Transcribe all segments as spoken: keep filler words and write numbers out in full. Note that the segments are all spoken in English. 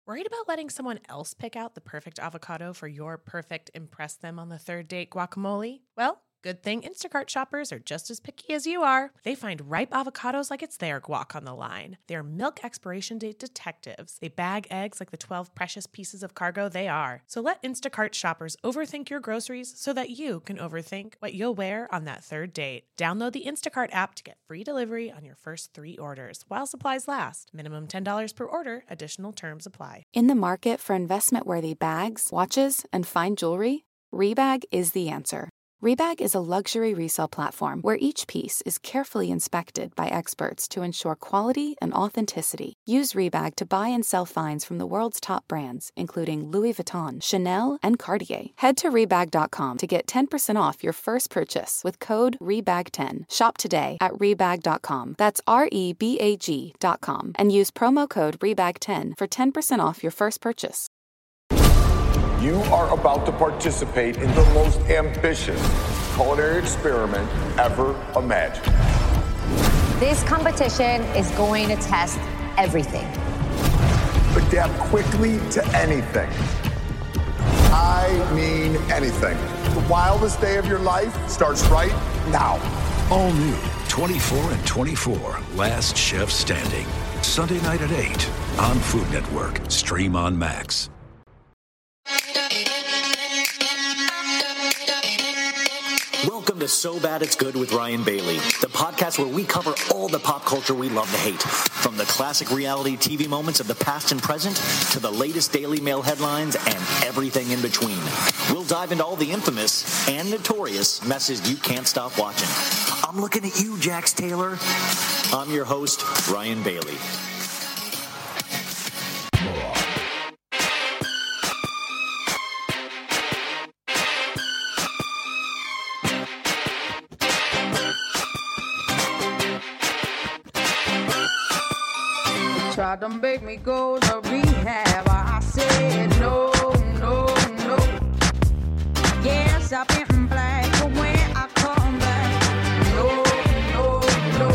Worried about letting someone else pick out the perfect avocado for your perfect impress them on the third date guacamole? Well, good thing Instacart shoppers are just as picky as you are. They find ripe avocados like it's their guac on the line. They're milk expiration date detectives. They bag eggs like the twelve precious pieces of cargo they are. So let Instacart shoppers overthink your groceries so that you can overthink what you'll wear on that third date. Download the Instacart app to get free delivery on your first three orders while supplies last. Minimum ten dollars per order. Additional terms apply. In the market for investment-worthy bags, watches, and fine jewelry, Rebag is the answer. Rebag is a luxury resale platform where each piece is carefully inspected by experts to ensure quality and authenticity. Use Rebag to buy and sell finds from the world's top brands, including Louis Vuitton, Chanel, and Cartier. Head to Rebag dot com to get ten percent off your first purchase with code Rebag ten. Shop today at Rebag dot com. That's R E B A G dot com. And use promo code Rebag ten for ten percent off your first purchase. You are about to participate in the most ambitious culinary experiment ever imagined. This competition is going to test everything. Adapt quickly to anything. I mean anything. The wildest day of your life starts right now. All new, twenty-four and twenty-four, Last Chef Standing. Sunday night at eight on Food Network. Stream on Max. Welcome to So Bad It's Good with Ryan Bailey, the podcast where we cover all the pop culture we love to hate, from the classic reality T V moments of the past and present to the latest Daily Mail headlines and everything in between. We'll dive into all the infamous and notorious messes you can't stop watching. I'm looking at you, Jax Taylor. I'm your host, Ryan Bailey. Tried to make me go to rehab. I said no, no, no. Yes, I've been black, but when I come back, no, no, no.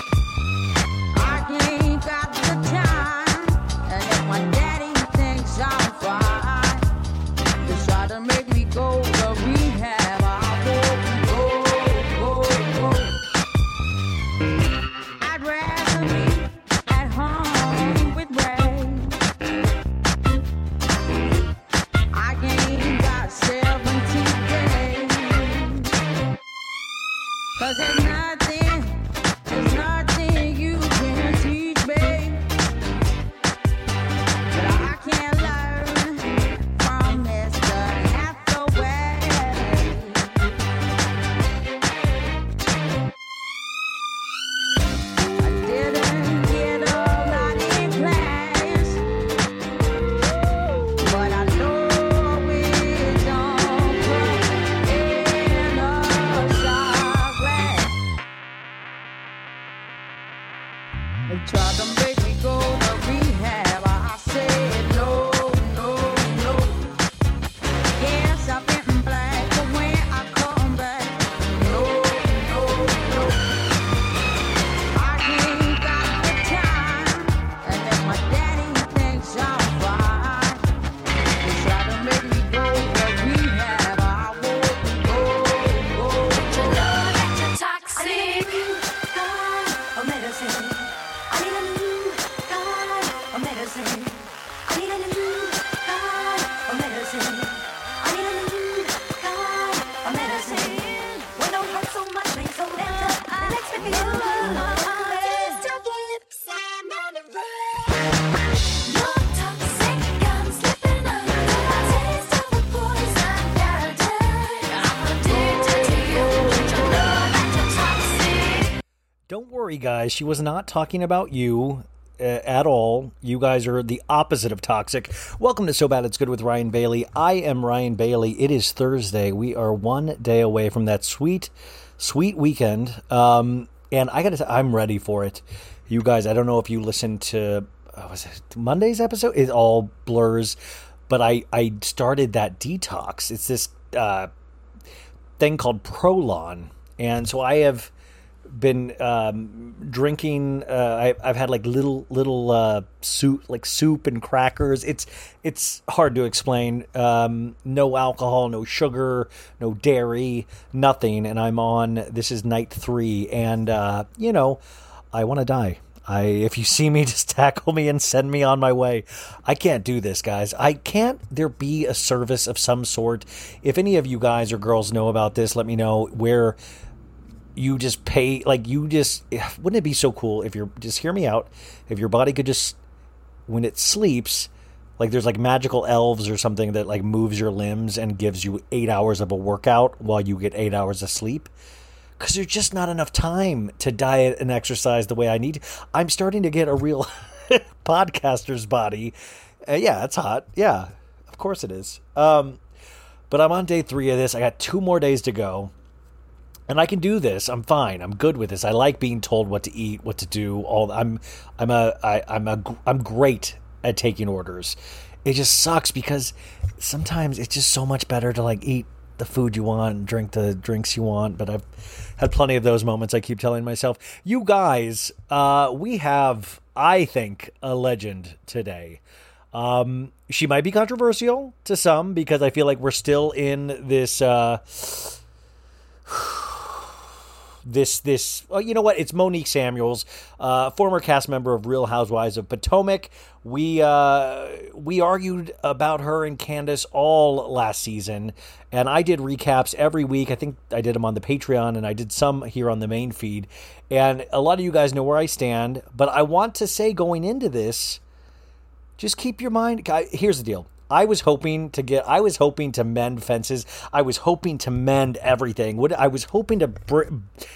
I ain't got the time, and if my daddy thinks I'm fine, they try to make me go to rehab. I won't go, go, go. I'd rather be at home. Cause there's nothing, there's nothing you can teach me that I can't learn from Mister Hathaway. I didn't get a lot in class, but I know it don't come in a shot. They tried to make me go to rehab. I said no, no, no. Yes, I've been black, but when I come back, no, no, no. I ain't got the time, and if my daddy thinks I'm fine, they try to make me go to rehab. I won't go, go, go. Your love that you're toxic, God, a medicine. I need a new God, a medicine. I need a new God, a medicine. I need a new God, a medicine. When don't hurt so much, make so better. The next thing you know, still get Sam on the road. No toxic, I'm slipping under the taste of the poison paradise. I'm addicted to you. Your love that you're toxic. Don't worry, guys. She was not talking about you uh, at all. You guys are the opposite of toxic. Welcome to So Bad It's Good with Ryan Bailey. I am Ryan Bailey. It is Thursday. We are one day away from that sweet, sweet weekend. Um, and I got to say, I'm ready for it. You guys, I don't know if you listened to, uh, was it Monday's episode? It all blurs. But I, I started that detox. It's this uh, thing called Prolon. And so I have been um, drinking. Uh, I, I've had like little little uh, soup, like soup and crackers. It's it's hard to explain. Um, no alcohol, no sugar, no dairy, nothing. And I'm on. This is night three, and uh, you know, I want to die. I if you see me, just tackle me and send me on my way. I can't do this, guys. I can't. There be a service of some sort. If any of you guys or girls know about this, let me know where. You just pay, like you just, wouldn't it be so cool if you're, just hear me out, if your body could just, when it sleeps, like there's like magical elves or something that like moves your limbs and gives you eight hours of a workout while you get eight hours of sleep. Because there's just not enough time to diet and exercise the way I need. I'm starting to get a real podcaster's body. Uh, yeah, it's hot. Yeah, of course it is. Um, but I'm on day three of this. I got two more days to go. And I can do this. I'm fine. I'm good with this. I like being told what to eat, what to do. All I'm, I'm a, I, I'm a, I'm great at taking orders. It just sucks because sometimes it's just so much better to like eat the food you want, and drink the drinks you want. But I've had plenty of those moments. I keep telling myself, you guys, uh, we have, I think, a legend today. Um, she might be controversial to some because I feel like we're still in this. Uh, This, this, well, you know what? It's Monique Samuels, uh, former cast member of Real Housewives of Potomac. We, uh, we argued about her and Candace all last season, and I did recaps every week. I think I did them on the Patreon, and I did some here on the main feed. And a lot of you guys know where I stand, but I want to say going into this, just keep your mind. Here's the deal. I was hoping to get, I was hoping to mend fences. I was hoping to mend everything. What I was hoping to br-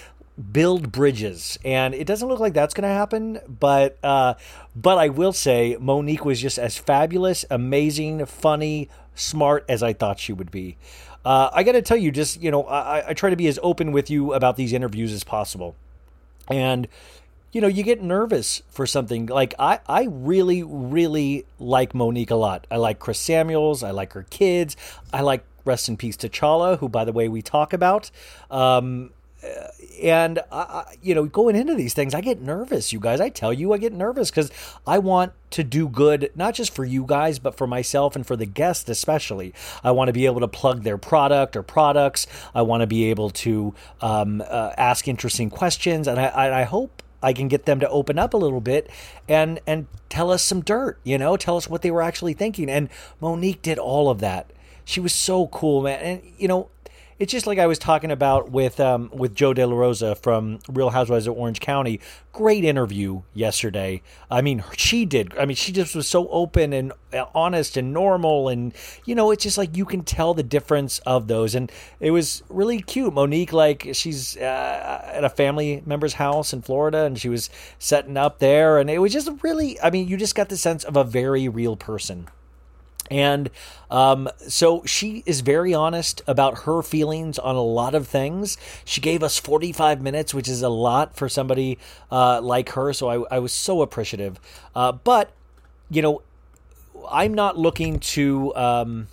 build bridges, and it doesn't look like that's going to happen. But, uh, but I will say Monique was just as fabulous, amazing, funny, smart as I thought she would be. Uh, I got to tell you, just, you know, I, I try to be as open with you about these interviews as possible. And, you know, you get nervous for something. Like, I, I really, really like Monique a lot. I like Chris Samuels. I like her kids. I like, rest in peace, T'Challa, who, by the way, we talk about. Um, and, I, you know, going into these things, I get nervous, you guys. I tell you, I get nervous because I want to do good, not just for you guys, but for myself and for the guests especially. I want to be able to plug their product or products. I want to be able to um, uh, ask interesting questions. And I, I, I hope I can get them to open up a little bit and and tell us some dirt, you know, tell us what they were actually thinking. And Monique did all of that. She was so cool, man. And, you know, it's just like I was talking about with um, with Joe De La Rosa from Real Housewives of Orange County. Great interview yesterday. I mean, she did. I mean, she just was so open and honest and normal. And, you know, it's just like you can tell the difference of those. And it was really cute. Monique, like, she's uh, at a family member's house in Florida, and she was setting up there. And it was just really, I mean, you just got the sense of a very real person. And um, so she is very honest about her feelings on a lot of things. She gave us forty-five minutes, which is a lot for somebody uh, like her. So I, I was so appreciative. Uh, but, you know, I'm not looking to, um,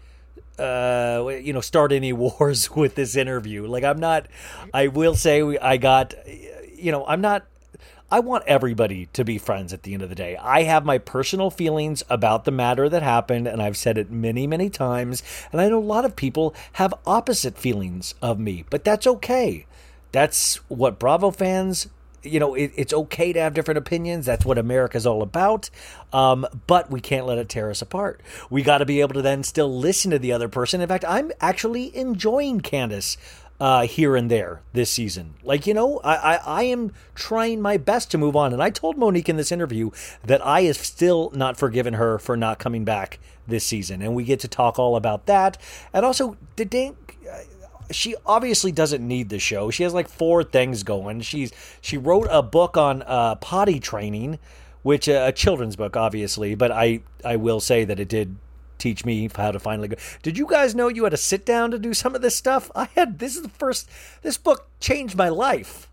uh, you know, start any wars with this interview. Like, I'm not, I will say I got, you know, I'm not, I want everybody to be friends at the end of the day. I have my personal feelings about the matter that happened, and I've said it many, many times. And I know a lot of people have opposite feelings of me, but that's okay. That's what Bravo fans, you know, it, it's okay to have different opinions. That's what America's all about. Um, but we can't let it tear us apart. We got to be able to then still listen to the other person. In fact, I'm actually enjoying Candace Uh, here and there this season. Like, you know, I, I, I am trying my best to move on. And I told Monique in this interview that I have still not forgiven her for not coming back this season. And we get to talk all about that. And also, did Dan, she obviously doesn't need the show. She has like four things going. She's She wrote a book on uh, potty training, which uh, a children's book, obviously. But I, I will say that it did teach me how to finally go. Did you guys know you had to sit down to do some of this stuff? I had, this is the first, this book changed my life.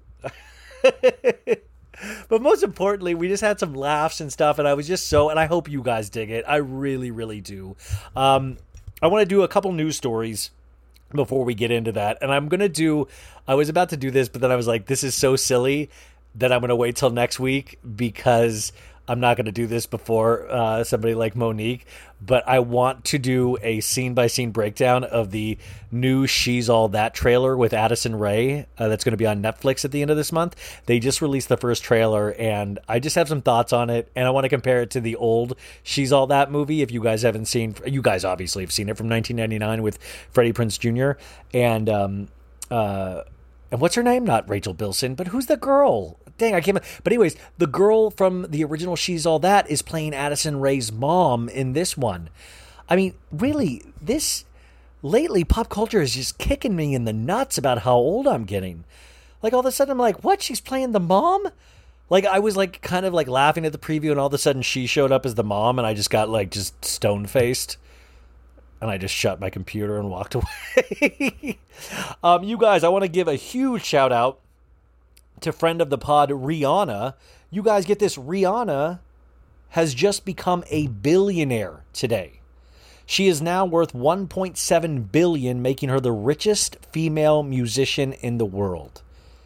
But most importantly, we just had some laughs and stuff, and I was just so, and I hope you guys dig it. I really, really do. Um, I want to do a couple news stories before we get into that. And I'm going to do, I was about to do this, but then I was like, this is so silly that I'm going to wait till next week because I'm not going to do this before uh, somebody like Monique. But I want to do a scene-by-scene breakdown of the new She's All That trailer with Addison Rae uh, that's going to be on Netflix at the end of this month. They just released the first trailer, and I just have some thoughts on it, and I want to compare it to the old She's All That movie. If you guys haven't seen, you guys obviously have seen it, from nineteen ninety-nine with Freddie Prinze Junior And, um, uh, and what's her name? Not Rachel Bilson, but who's the girl? Dang, I can't. But anyways, the girl from the original She's All That is playing Addison Rae's mom in this one. I mean, really, this lately pop culture is just kicking me in the nuts about how old I'm getting. Like all of a sudden, I'm like, what? She's playing the mom? Like I was like kind of like laughing at the preview, and all of a sudden she showed up as the mom, and I just got like just stone faced. And I just shut my computer and walked away. um, you guys, I want to give a huge shout out to friend of the pod, Rihanna. You guys get this. Rihanna has just become a billionaire today. She is now worth one point seven billion dollars, making her the richest female musician in the world.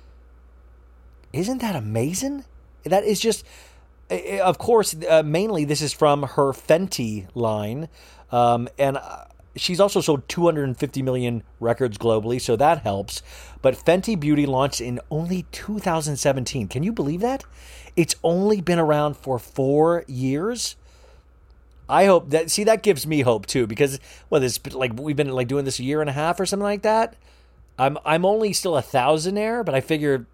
Isn't that amazing? That is just, of course, uh, mainly this is from her Fenty line. Um, and she's also sold two hundred fifty million records globally, so that helps. But Fenty Beauty launched in only two thousand seventeen. Can you believe that? It's only been around for four years. I hope that, see, that gives me hope too, because, well, this, like, we've been like doing this a year and a half or something like that. I'm, I'm only still a thousandaire, but I figure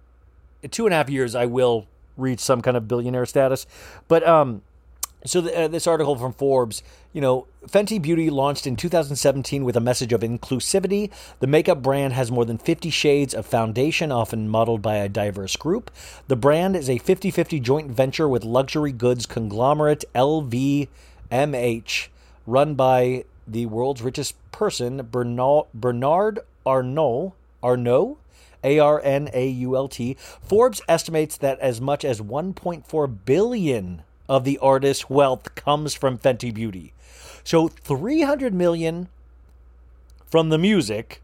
in two and a half years I will reach some kind of billionaire status. But, um, So the, uh, this article from Forbes, you know, Fenty Beauty launched in two thousand seventeen with a message of inclusivity. The makeup brand has more than fifty shades of foundation, often modeled by a diverse group. The brand is a fifty-fifty joint venture with luxury goods conglomerate L V M H, run by the world's richest person, Bernard, Bernard Arnault, Arnault, A R N A U L T. Forbes estimates that as much as one point four billion dollars of the artist's wealth comes from Fenty Beauty. So three hundred million dollars from the music,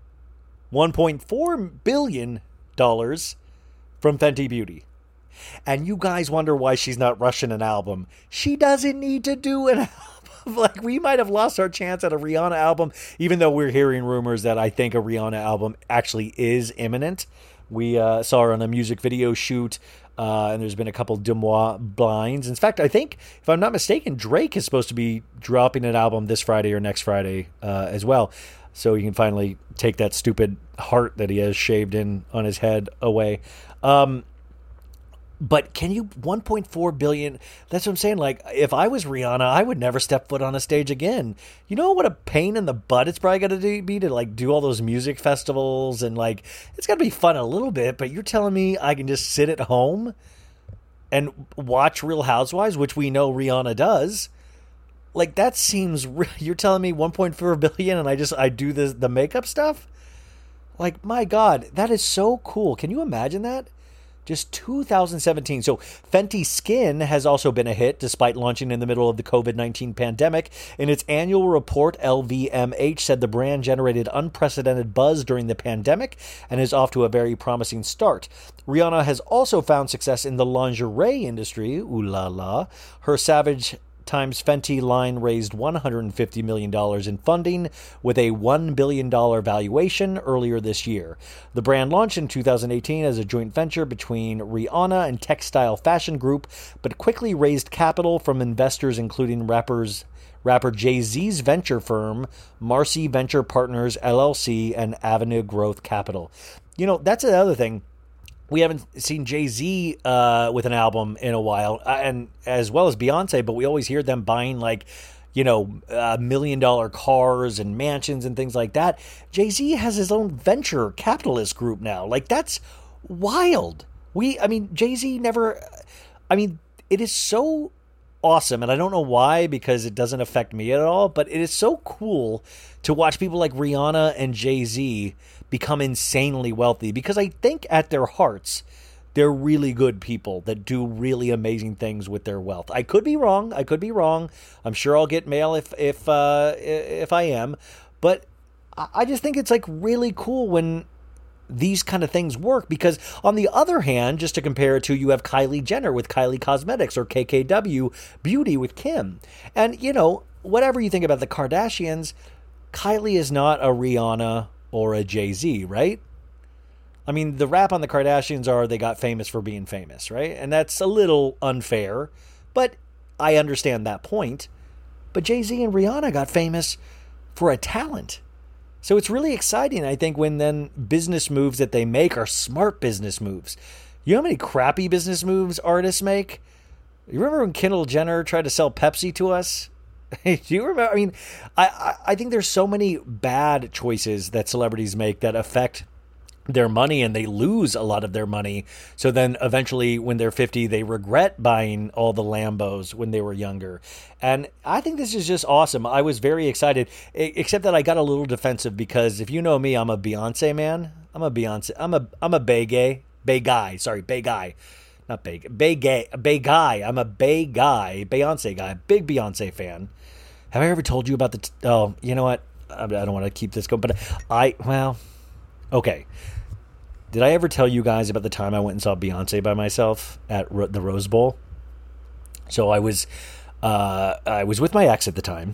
one point four billion dollars from Fenty Beauty. And you guys wonder why she's not rushing an album. She doesn't need to do an album. Like, we might have lost our chance at a Rihanna album, even though we're hearing rumors that I think a Rihanna album actually is imminent. We uh, saw her on a music video shoot. Uh, and there's been a couple Demois blinds. In fact, I think, if I'm not mistaken, Drake is supposed to be dropping an album this Friday or next Friday uh, as well. So you can finally take that stupid heart that he has shaved in on his head away. Um, but can you, one point four billion dollars, that's what I'm saying. Like, if I was Rihanna, I would never step foot on a stage again. You know what a pain in the butt it's probably got to be to, like, do all those music festivals, and, like, it's got to be fun a little bit, but you're telling me I can just sit at home and watch Real Housewives, which we know Rihanna does. Like, that seems, you're telling me one point four billion dollars and I just, I do the, the makeup stuff? Like, my God, that is so cool. Can you imagine that? Just two thousand seventeen. So Fenty Skin has also been a hit despite launching in the middle of the covid nineteen pandemic. In its annual report, L V M H said the brand generated unprecedented buzz during the pandemic and is off to a very promising start. Rihanna has also found success in the lingerie industry. Ooh la la. Her Savage Times Fenty line raised one hundred fifty million dollars in funding with a one billion dollars valuation earlier this year. The brand launched in two thousand eighteen as a joint venture between Rihanna and Textile Fashion Group, but quickly raised capital from investors including rappers rapper Jay-Z's venture firm, Marcy Venture Partners, L L C, and Avenue Growth Capital. You know, that's another thing. We haven't seen Jay-Z uh, with an album in a while, uh, and as well as Beyonce, but we always hear them buying, like, you know, uh, million-dollar cars and mansions and things like that. Jay-Z has his own venture capitalist group now. Like, that's wild. We, I mean, Jay-Z never, I mean, it is so awesome, and I don't know why, because it doesn't affect me at all, but it is so cool to watch people like Rihanna and Jay-Z become insanely wealthy, because I think at their hearts, they're really good people that do really amazing things with their wealth. I could be wrong. I could be wrong. I'm sure I'll get mail if if uh, if I am, but I, I just think it's like really cool when these kind of things work, because on the other hand, just to compare it to, you have Kylie Jenner with Kylie Cosmetics, or K K W Beauty with Kim. And, you know, whatever you think about the Kardashians, Kylie is not a Rihanna or a Jay-Z, right? I mean, the rap on the Kardashians are they got famous for being famous, right? And that's a little unfair, but I understand that point. But Jay-Z and Rihanna got famous for a talent. So it's really exciting, I think, when then business moves that they make are smart business moves. You know how many crappy business moves artists make? You remember when Kendall Jenner tried to sell Pepsi to us? Do you remember? I mean, I, I think there's so many bad choices that celebrities make that affect their money, and they lose a lot of their money. So then eventually when they're fifty, they regret buying all the Lambos when they were younger. And I think this is just awesome. I was very excited, except that I got a little defensive because if you know me, I'm a Beyonce man. I'm a Beyonce. I'm a, I'm a Bay gay, Bay guy. Sorry, Bay guy, not Bay, Bay gay, Bay guy. I'm a Bay guy, Beyonce guy, big Beyonce fan. Have I ever told you about the, t- oh, you know what? I, I don't want to keep this going, but I, well, okay. Did I ever tell you guys about the time I went and saw Beyonce by myself at Ro- the Rose Bowl? So I was, uh, I was with my ex at the time,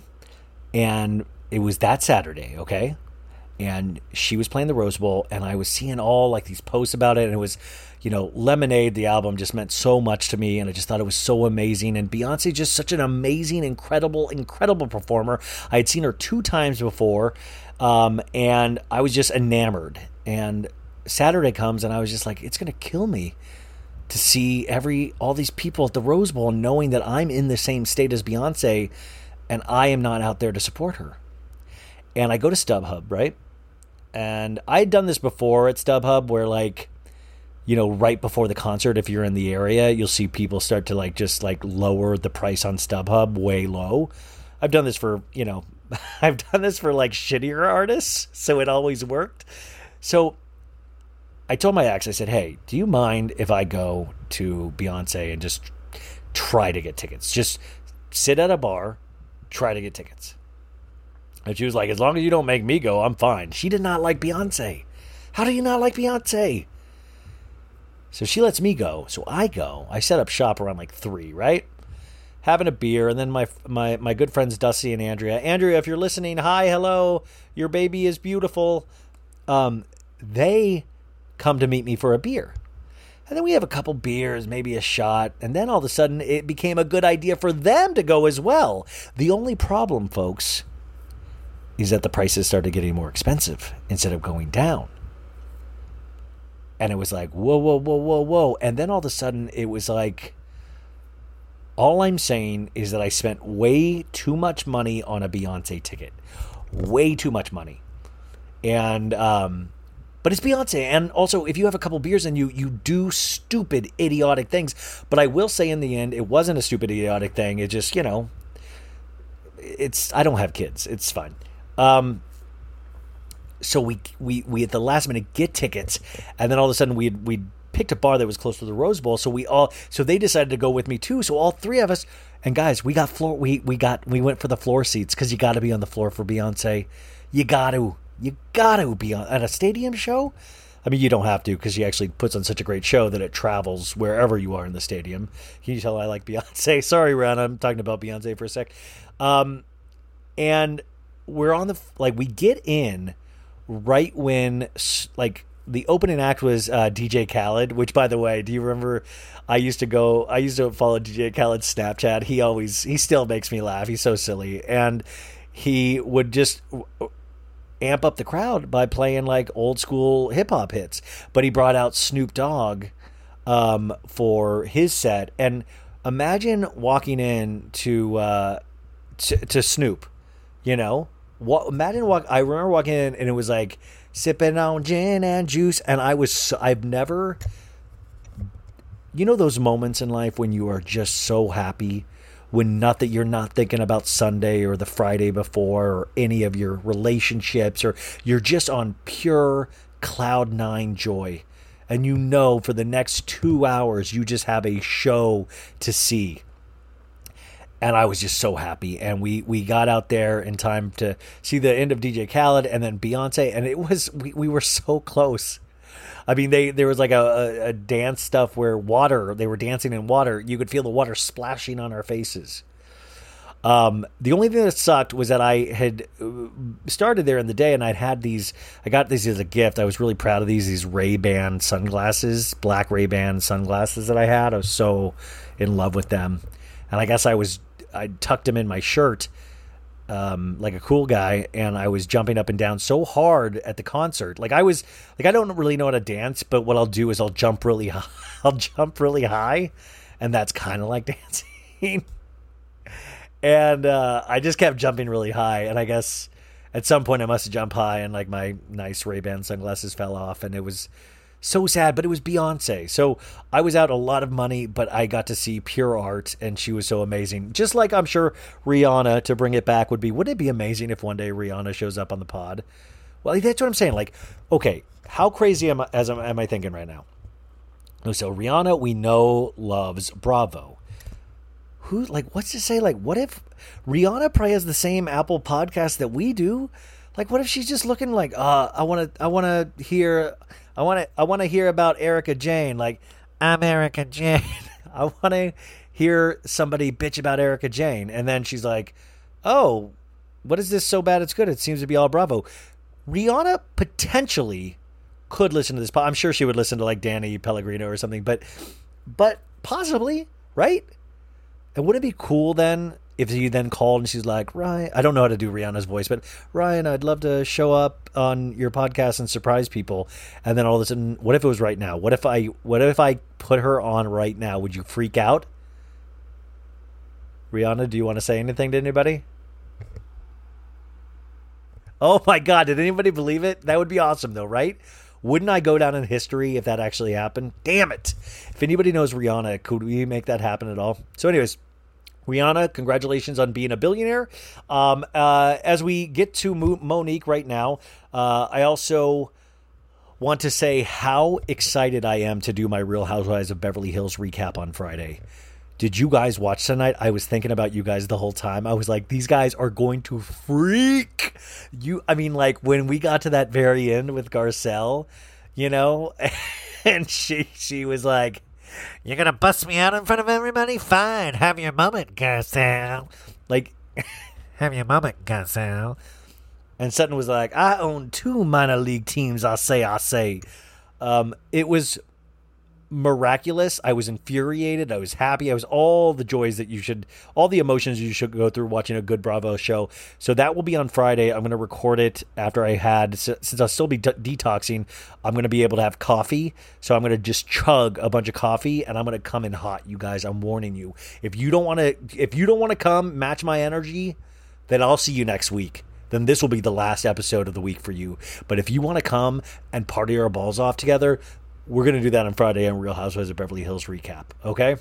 and it was that Saturday, okay? And she was playing the Rose Bowl, and I was seeing all like these posts about it, and it was, you know, Lemonade, the album, just meant so much to me, and I just thought it was so amazing. And Beyonce, just such an amazing, incredible, incredible performer. I had seen her two times before, um, and I was just enamored. And Saturday comes, and I was just like, it's going to kill me to see every all these people at the Rose Bowl, knowing that I'm in the same state as Beyonce, and I am not out there to support her. And I go to StubHub, right? And I had done this before at StubHub, where like, you know, right before the concert, if you're in the area, you'll see people start to like just like lower the price on StubHub way low. I've done this for, you know, I've done this for like shittier artists, so it always worked. So I told my ex, I said, hey, do you mind if I go to Beyonce and just try to get tickets? Just sit at a bar, try to get tickets. And she was like, as long as you don't make me go, I'm fine. She did not like Beyonce. How do you not like Beyonce? So she lets me go. So I go. I set up shop around like three, right? Having a beer. And then my my my good friends Dusty and Andrea. Andrea, if you're listening, hi, hello. Your baby is beautiful. Um, they come to meet me for a beer. And then we have a couple beers, maybe a shot. And then all of a sudden it became a good idea for them to go as well. The only problem, folks, is that the prices started getting more expensive instead of going down. And it was like, whoa, whoa, whoa, whoa, whoa. And then all of a sudden it was like, all I'm saying is that I spent way too much money on a Beyonce ticket. Way too much money. And, um, but it's Beyonce. And also, if you have a couple beers and you, you do stupid, idiotic things. But I will say in the end, it wasn't a stupid, idiotic thing. It just, you know, it's, I don't have kids. It's fine. Um, so we, we, we at the last minute get tickets, and then all of a sudden we we picked a bar that was close to the Rose Bowl. So we all, so they decided to go with me too. So all three of us, and guys, we got floor, we, we got, we went for the floor seats, cause you got to be on the floor for Beyonce. You got to, you got to be on at a stadium show. I mean, you don't have to, cause she actually puts on such a great show that it travels wherever you are in the stadium. Can you tell I like Beyonce? Sorry, Ron, I'm talking about Beyonce for a sec. Um, and we're on the, like, we get in right when, like, the opening act was uh, D J Khaled, which, by the way, do you remember, I used to go, I used to follow D J Khaled's Snapchat. He always, he still makes me laugh. He's so silly. And he would just amp up the crowd by playing, like, old school hip hop hits. But he brought out Snoop Dogg um, for his set. And imagine walking in to, uh, to, to Snoop, you know? What, imagine walk. I remember walking in and it was like sipping on gin and juice, and I was. So, I've never. You know those moments in life when you are just so happy, when not that you're not thinking about Sunday or the Friday before or any of your relationships, or you're just on pure cloud nine joy, and you know for the next two hours you just have a show to see. And I was just so happy. And we, we got out there in time to see the end of D J Khaled and then Beyonce. And it was, we, we were so close. I mean, they there was like a, a, a dance stuff where water, they were dancing in water. You could feel the water splashing on our faces. Um, the only thing that sucked was that I had started there in the day and I'd had these, I got these as a gift. I was really proud of these, these Ray-Ban sunglasses, black Ray-Ban sunglasses that I had. I was so in love with them. And I guess I was, I tucked them in my shirt, um, like a cool guy. And I was jumping up and down so hard at the concert. Like I was, like, I don't really know how to dance, but what I'll do is I'll jump really high. I'll jump really high. And that's kind of like dancing. And uh, I just kept jumping really high. And I guess at some point I must have jumped high and like my nice Ray-Ban sunglasses fell off. And it was so sad, but it was Beyonce. So I was out a lot of money, but I got to see pure art and she was so amazing. Just like I'm sure Rihanna, to bring it back, would be, wouldn't it be amazing if one day Rihanna shows up on the pod? Well, that's what I'm saying. Like, okay, how crazy am I, as am I thinking right now? So Rihanna, we know, loves Bravo. Who, like, what's to say? Like, what if Rihanna probably has the same Apple podcast that we do? Like, what if she's just looking like, uh, I want to, I want to hear, I want to, I want to hear about Erica Jane. Like, I'm Erica Jane. I want to hear somebody bitch about Erica Jane. And then she's like, oh, what is this so bad it's good? It seems to be all Bravo. Rihanna potentially could listen to this. I'm sure she would listen to like Danny Pellegrino or something, but, but possibly, right? And wouldn't it be cool then if you then called and she's like, Ryan, I don't know how to do Rihanna's voice, but Ryan, I'd love to show up on your podcast and surprise people. And then all of a sudden, what if it was right now? What if I, what if I put her on right now? Would you freak out? Rihanna, do you want to say anything to anybody? Oh my God. Did anybody believe it? That would be awesome though, right? Wouldn't I go down in history if that actually happened? Damn it. If anybody knows Rihanna, could we make that happen at all? So anyways, Rihanna, congratulations on being a billionaire. Um, uh, as we get to Mo- Monique right now, uh, I also want to say how excited I am to do my Real Housewives of Beverly Hills recap on Friday. Did you guys watch tonight? I was thinking about you guys the whole time. I was like, these guys are going to freak. You, I mean, like when we got to that very end with Garcelle, you know, and she she was like, you're going to bust me out in front of everybody? Fine. Have your moment, Garcelle. Like, have your moment, Garcelle. And Sutton was like, I own two minor league teams, I say, I say. Um, it was miraculous. I was infuriated. I was happy. I was all the joys that you should, all the emotions you should go through watching a good Bravo show. So that will be on Friday. I'm going to record it after I had, since I'll still be de- detoxing, I'm going to be able to have coffee. So I'm going to just chug a bunch of coffee and I'm going to come in hot, you guys. I'm warning you. If you don't want to, if you don't want to come match my energy, then I'll see you next week. Then this will be the last episode of the week for you. But if you want to come and party our balls off together, we're going to do that on Friday on Real Housewives of Beverly Hills recap. Okay?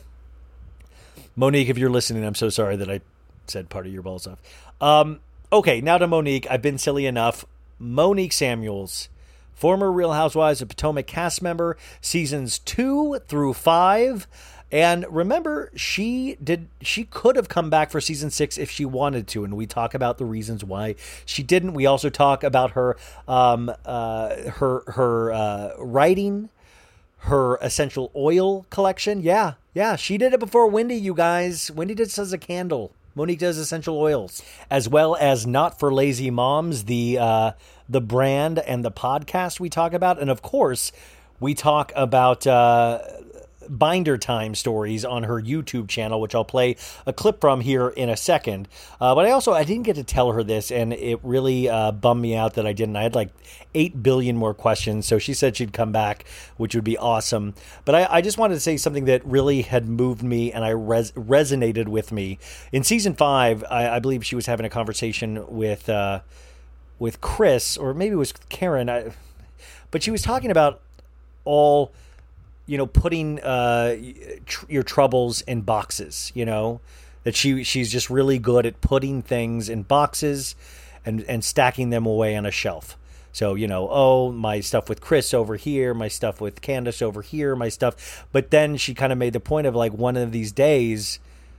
Monique, if you're listening, I'm so sorry that I said party your balls off. Um, okay, now to Monique. I've been silly enough. Monique Samuels, former Real Housewives of Potomac cast member, seasons two through five. And remember, she did. She could have come back for season six if she wanted to, and we talk about the reasons why she didn't. We also talk about her, um, uh, her, her uh, writing, her essential oil collection. Yeah, yeah, she did it before Wendy. You guys, Wendy just does a candle. Monique does essential oils, as well as Not for Lazy Moms, the uh, the brand and the podcast we talk about, and of course, we talk about. Uh, Binder Time stories on her YouTube channel, which I'll play a clip from here in a second. Uh, but I also, I didn't get to tell her this, and it really uh, bummed me out that I didn't. I had like eight billion more questions, so she said she'd come back, which would be awesome. But I, I just wanted to say something that really had moved me and I res- resonated with me. In season five, I, I believe she was having a conversation with uh, with Chris, or maybe it was Karen, I, but she was talking about all... you know, putting uh, tr- your troubles in boxes, you know, that she she's just really good at putting things in boxes and, and stacking them away on a shelf. So, you know, oh, my stuff with Chris over here, my stuff with Candace over here, my stuff. But then she kind of made the point of like, one of these days,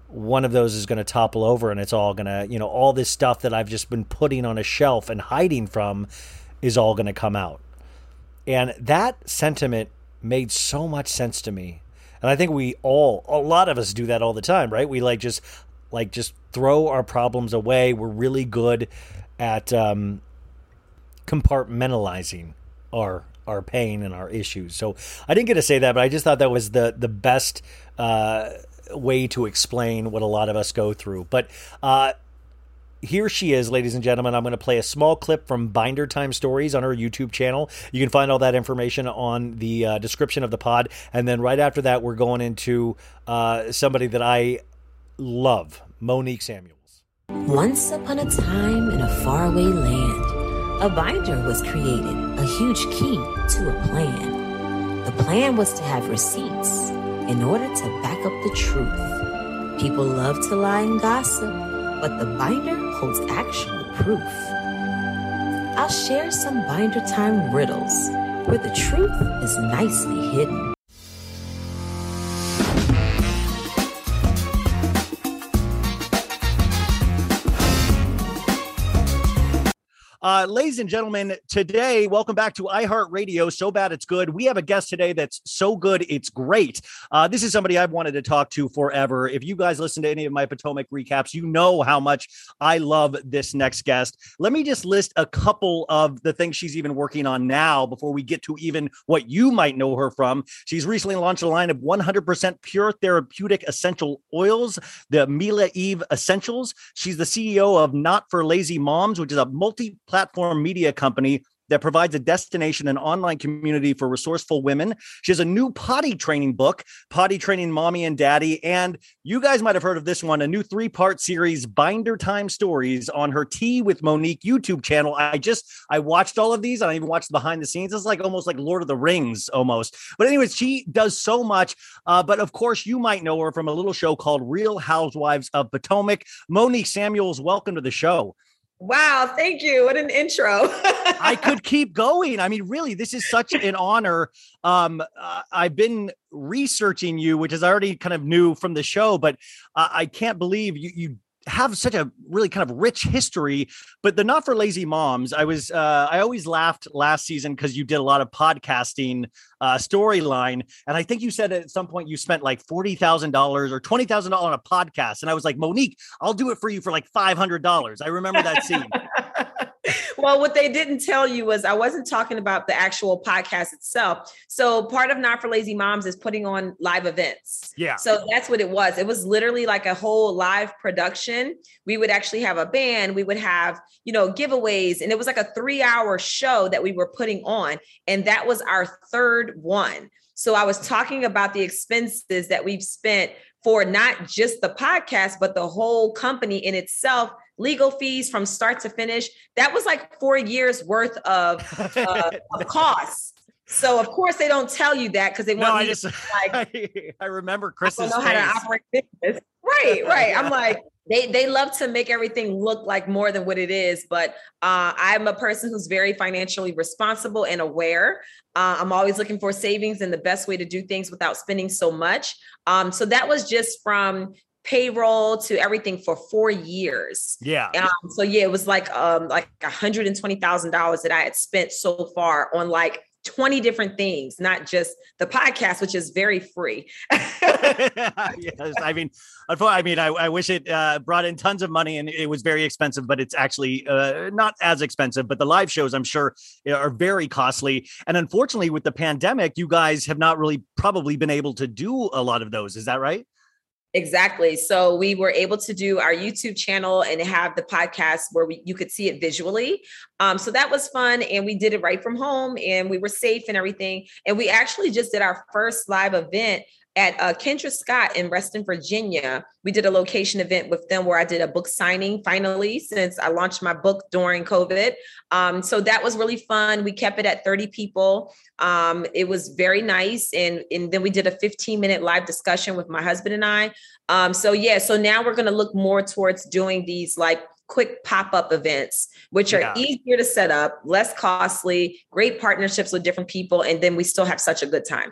one of those is going to topple over and it's all going to, you know, all this stuff that I've just been putting on a shelf and hiding from is all going to come out. And that sentiment made so much sense to me. And I think we all, a lot of us do that all the time, right? We like just like just throw our problems away. We're really good at um, compartmentalizing our our pain and our issues. So I didn't get to say that, but I just thought that was the the best uh, way to explain what a lot of us go through. But uh, here she is, ladies and gentlemen. I'm going to play a small clip from Binder Time Stories on her YouTube channel. You can find all that information on the uh, description of the pod. And then right after that, we're going into uh, somebody that I love, Monique Samuels. Once upon a time in a faraway land, a binder was created, a huge key to a plan. The plan was to have receipts in order to back up the truth. People love to lie and gossip, but the binder holds actual proof. I'll share some binder time riddles where the truth is nicely hidden. Uh, ladies and gentlemen, today, welcome back to iHeartRadio. So Bad It's Good. We have a guest today that's so good, it's great. Uh, this is somebody I've wanted to talk to forever. If you guys listen to any of my Potomac recaps, you know how much I love this next guest. Let me just list a couple of the things she's even working on now before we get to even what you might know her from. She's recently launched a line of one hundred percent pure therapeutic essential oils, the Mila Eve Essentials. She's the C E O of Not for Lazy Moms, which is a multi platform media company that provides a destination and online community for resourceful women. She has a new potty training book, Potty Training Mommy and Daddy. And you guys might have heard of this one, a new three-part series, Binder Time Stories, on her Tea with Monique YouTube channel. I just, I watched all of these and I even watched behind the scenes. It's like almost like Lord of the Rings almost. But anyways, she does so much. Uh, but of course, you might know her from a little show called Real Housewives of Potomac. Monique Samuels, welcome to the show. Wow, thank you. What an intro. I could keep going. I mean, really, this is such an honor. Um, uh, I've been researching you, which is already kind of new from the show, but uh, I can't believe you, you have such a really kind of rich history. But the Not for Lazy Moms, I was, uh, I always laughed last season because you did a lot of podcasting uh, storyline. And I think you said at some point you spent like forty thousand dollars or twenty thousand dollars on a podcast. And I was like, Monique, I'll do it for you for like five hundred dollars. I remember that scene. Well, what they didn't tell you was I wasn't talking about the actual podcast itself. So part of Not for Lazy Moms is putting on live events. Yeah. So that's what it was. It was literally like a whole live production. We would actually have a band. We would have, you know, giveaways. And it was like a three hour show that we were putting on. And that was our third one. So I was talking about the expenses that we've spent for not just the podcast, but the whole company in itself, legal fees from start to finish. That was like four years worth of, uh, of costs. So of course they don't tell you that because they want no, me I just, to like, I remember Chris's I don't know face. how to operate business. Right, right. I'm like, they they love to make everything look like more than what it is. But uh, I'm a person who's very financially responsible and aware. Uh, I'm always looking for savings and the best way to do things without spending so much. Um, so that was just from payroll to everything for four years. Yeah. Um, so yeah, it was like um, like one hundred twenty thousand dollars that I had spent so far on like twenty different things, not just the podcast, which is very free. Yes, I mean, I mean, I, I wish it uh, brought in tons of money and it was very expensive, but it's actually uh, not as expensive. But the live shows, I'm sure, are very costly. And unfortunately, with the pandemic, you guys have not really probably been able to do a lot of those. Is that right? Exactly. So we were able to do our YouTube channel and have the podcast where we, you could see it visually. Um, so that was fun. And we did it right from home and we were safe and everything. And we actually just did our first live event at uh, Kendra Scott in Reston, Virginia. We did a location event with them where I did a book signing finally, since I launched my book during COVID. Um, so that was really fun. We kept it at thirty people. Um, it was very nice. And, and then we did a fifteen minute live discussion with my husband and I. Um, so yeah, so now we're going to look more towards doing these like quick pop-up events, which are yeah. easier to set up, less costly, great partnerships with different people. And then we still have such a good time.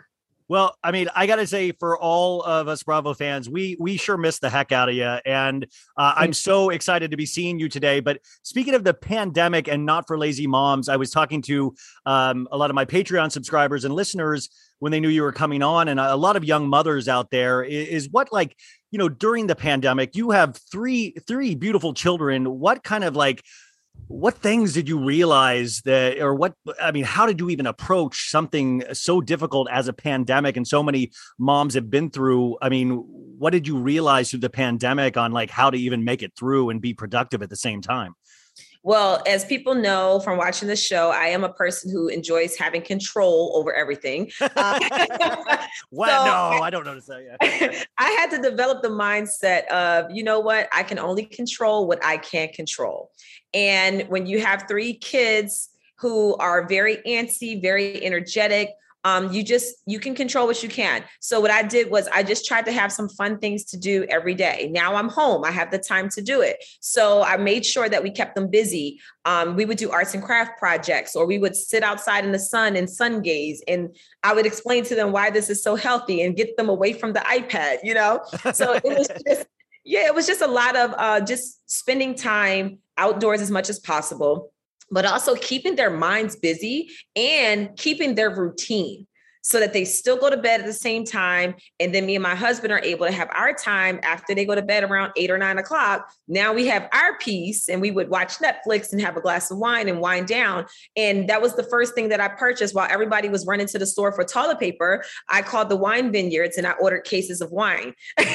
Well, I mean, I got to say, for all of us Bravo fans, we we sure miss the heck out of you. And uh, I'm so excited to be seeing you today. But speaking of the pandemic and Not for Lazy Moms, I was talking to um, a lot of my Patreon subscribers and listeners when they knew you were coming on. And a lot of young mothers out there is, is what, like, you know, during the pandemic, you have three three beautiful children. What kind of like what things did you realize that, or what, I mean, how did you even approach something so difficult as a pandemic and so many moms have been through? I mean, what did you realize through the pandemic on like how to even make it through and be productive at the same time? Well, as people know from watching the show, I am a person who enjoys having control over everything. Uh, what? so no, I don't notice that yet. I had to develop the mindset of, you know what, I can only control what I can't control. And when you have three kids who are very antsy, very energetic, Um, you just, you can control what you can. So what I did was I just tried to have some fun things to do every day. Now I'm home. I have the time to do it. So I made sure that we kept them busy. Um, we would do arts and craft projects, or we would sit outside in the sun and sun gaze. And I would explain to them why this is so healthy and get them away from the iPad, you know? So it was just, yeah, it was just a lot of uh, just spending time outdoors as much as possible, but also keeping their minds busy and keeping their routine so that they still go to bed at the same time. And then me and my husband are able to have our time after they go to bed around eight or nine o'clock. Now we have our piece, and we would watch Netflix and have a glass of wine and wind down. And that was the first thing that I purchased while everybody was running to the store for toilet paper. I called the wine vineyards and I ordered cases of wine.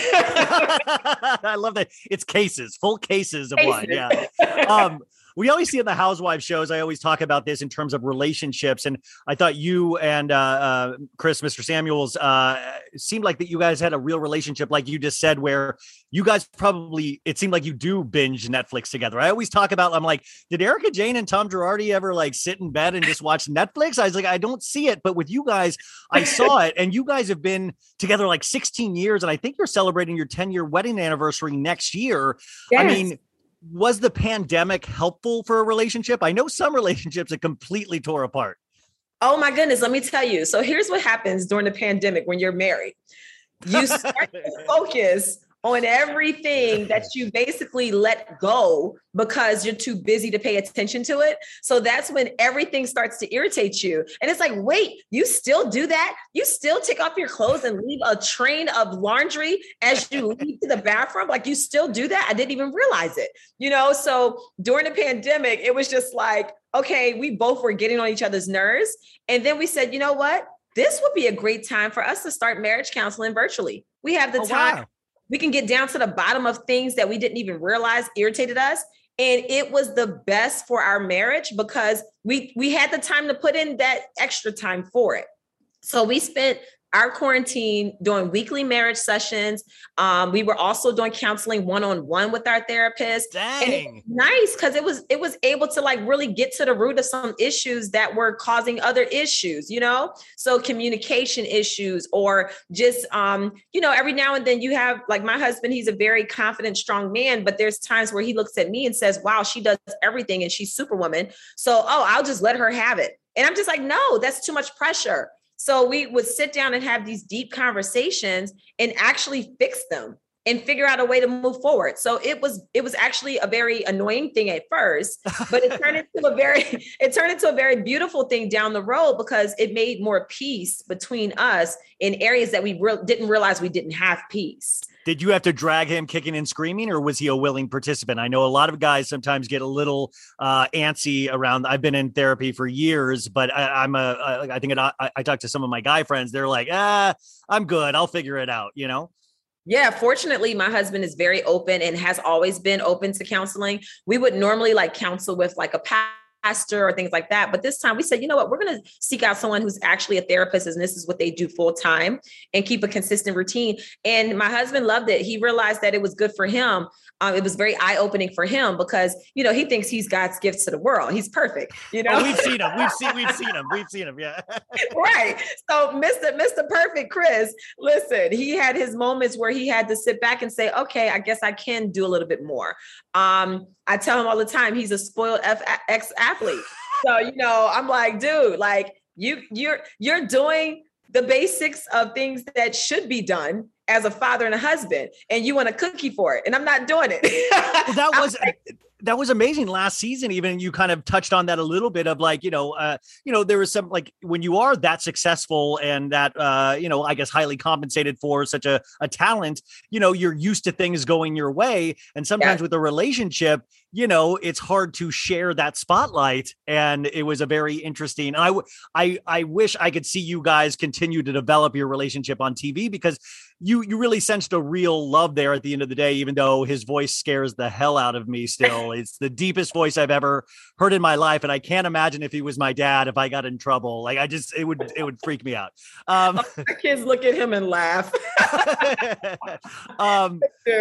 I love that. It's cases, full cases of cases. Wine. Yeah. Um, We always see in the housewife shows, I always talk about this in terms of relationships. And I thought you and uh, uh, Chris, Mister Samuels, uh, seemed like that you guys had a real relationship, like you just said, where you guys probably, it seemed like you do binge Netflix together. I always talk about, I'm like, did Erica Jane and Tom Girardi ever like sit in bed and just watch Netflix? I was like, I don't see it. But with you guys, I saw it. And you guys have been together like sixteen years. And I think you're celebrating your ten year wedding anniversary next year. Yes. I mean, was the pandemic helpful for a relationship? I know some relationships that completely tore apart. Oh my goodness. Let me tell you. So here's what happens during the pandemic when you're married. You start to focus on everything that you basically let go because you're too busy to pay attention to it. So that's when everything starts to irritate you. And it's like, wait, you still do that? You still take off your clothes and leave a train of laundry as you leave to the bathroom? Like, you still do that? I didn't even realize it. You know, so during the pandemic, it was just like, okay, we both were getting on each other's nerves. And then we said, you know what? This would be a great time for us to start marriage counseling virtually. We have the oh, time. Wow. We can get down to the bottom of things that we didn't even realize irritated us. And it was the best for our marriage because we, we had the time to put in that extra time for it. So we spent our quarantine doing weekly marriage sessions. Um, we were also doing counseling one-on-one with our therapist. Dang. And it was nice because it was it was able to like really get to the root of some issues that were causing other issues, you know? So communication issues, or just, um, you know, every now and then you have, like my husband, he's a very confident, strong man, but there's times where he looks at me and says, wow, she does everything and she's superwoman. So, oh, I'll just let her have it. And I'm just like, no, that's too much pressure. So we would sit down and have these deep conversations and actually fix them and figure out a way to move forward. So it was it was actually a very annoying thing at first, but it turned into a very it turned into a very beautiful thing down the road because it made more peace between us in areas that we re- didn't realize we didn't have peace. Did you have to drag him kicking and screaming, or was he a willing participant? I know a lot of guys sometimes get a little uh, antsy around. I've been in therapy for years, but I, I'm a, I think it, I, I talk to some of my guy friends. They're like, ah, I'm good. I'll figure it out, you know? Yeah, fortunately, my husband is very open and has always been open to counseling. We would normally like counsel with like a pastor or things like that. But this time we said, you know what, we're going to seek out someone who's actually a therapist, and this is what they do full time, and keep a consistent routine. And my husband loved it. He realized that it was good for him. Um, it was very eye-opening for him because, you know, he thinks he's God's gift to the world. He's perfect. You know, oh, we've seen him. We've seen, we've seen him. We've seen him. Yeah. Right. So Mister Mister Perfect Chris, listen, he had his moments where he had to sit back and say, okay, I guess I can do a little bit more. Um, I tell him all the time, he's a spoiled F- ex-athlete. So, you know, I'm like, dude, like you, you're, you're doing the basics of things that should be done as a father and a husband, and you want a cookie for it. And I'm not doing it. Well, that was that was amazing last season. Even you kind of touched on that a little bit of like, you know, uh, you know, there was some like when you are that successful and that, uh, you know, I guess highly compensated for such a, a talent, you know, you're used to things going your way. And sometimes yeah. with a relationship, you know, it's hard to share that spotlight. And it was a very interesting, I, I, I wish I could see you guys continue to develop your relationship on T V, because you, you really sensed a real love there at the end of the day, even though his voice scares the hell out of me still. It's the deepest voice I've ever heard in my life. And I can't imagine if he was my dad, if I got in trouble, like I just, it would, it would freak me out. Um, My kids look at him and laugh. um,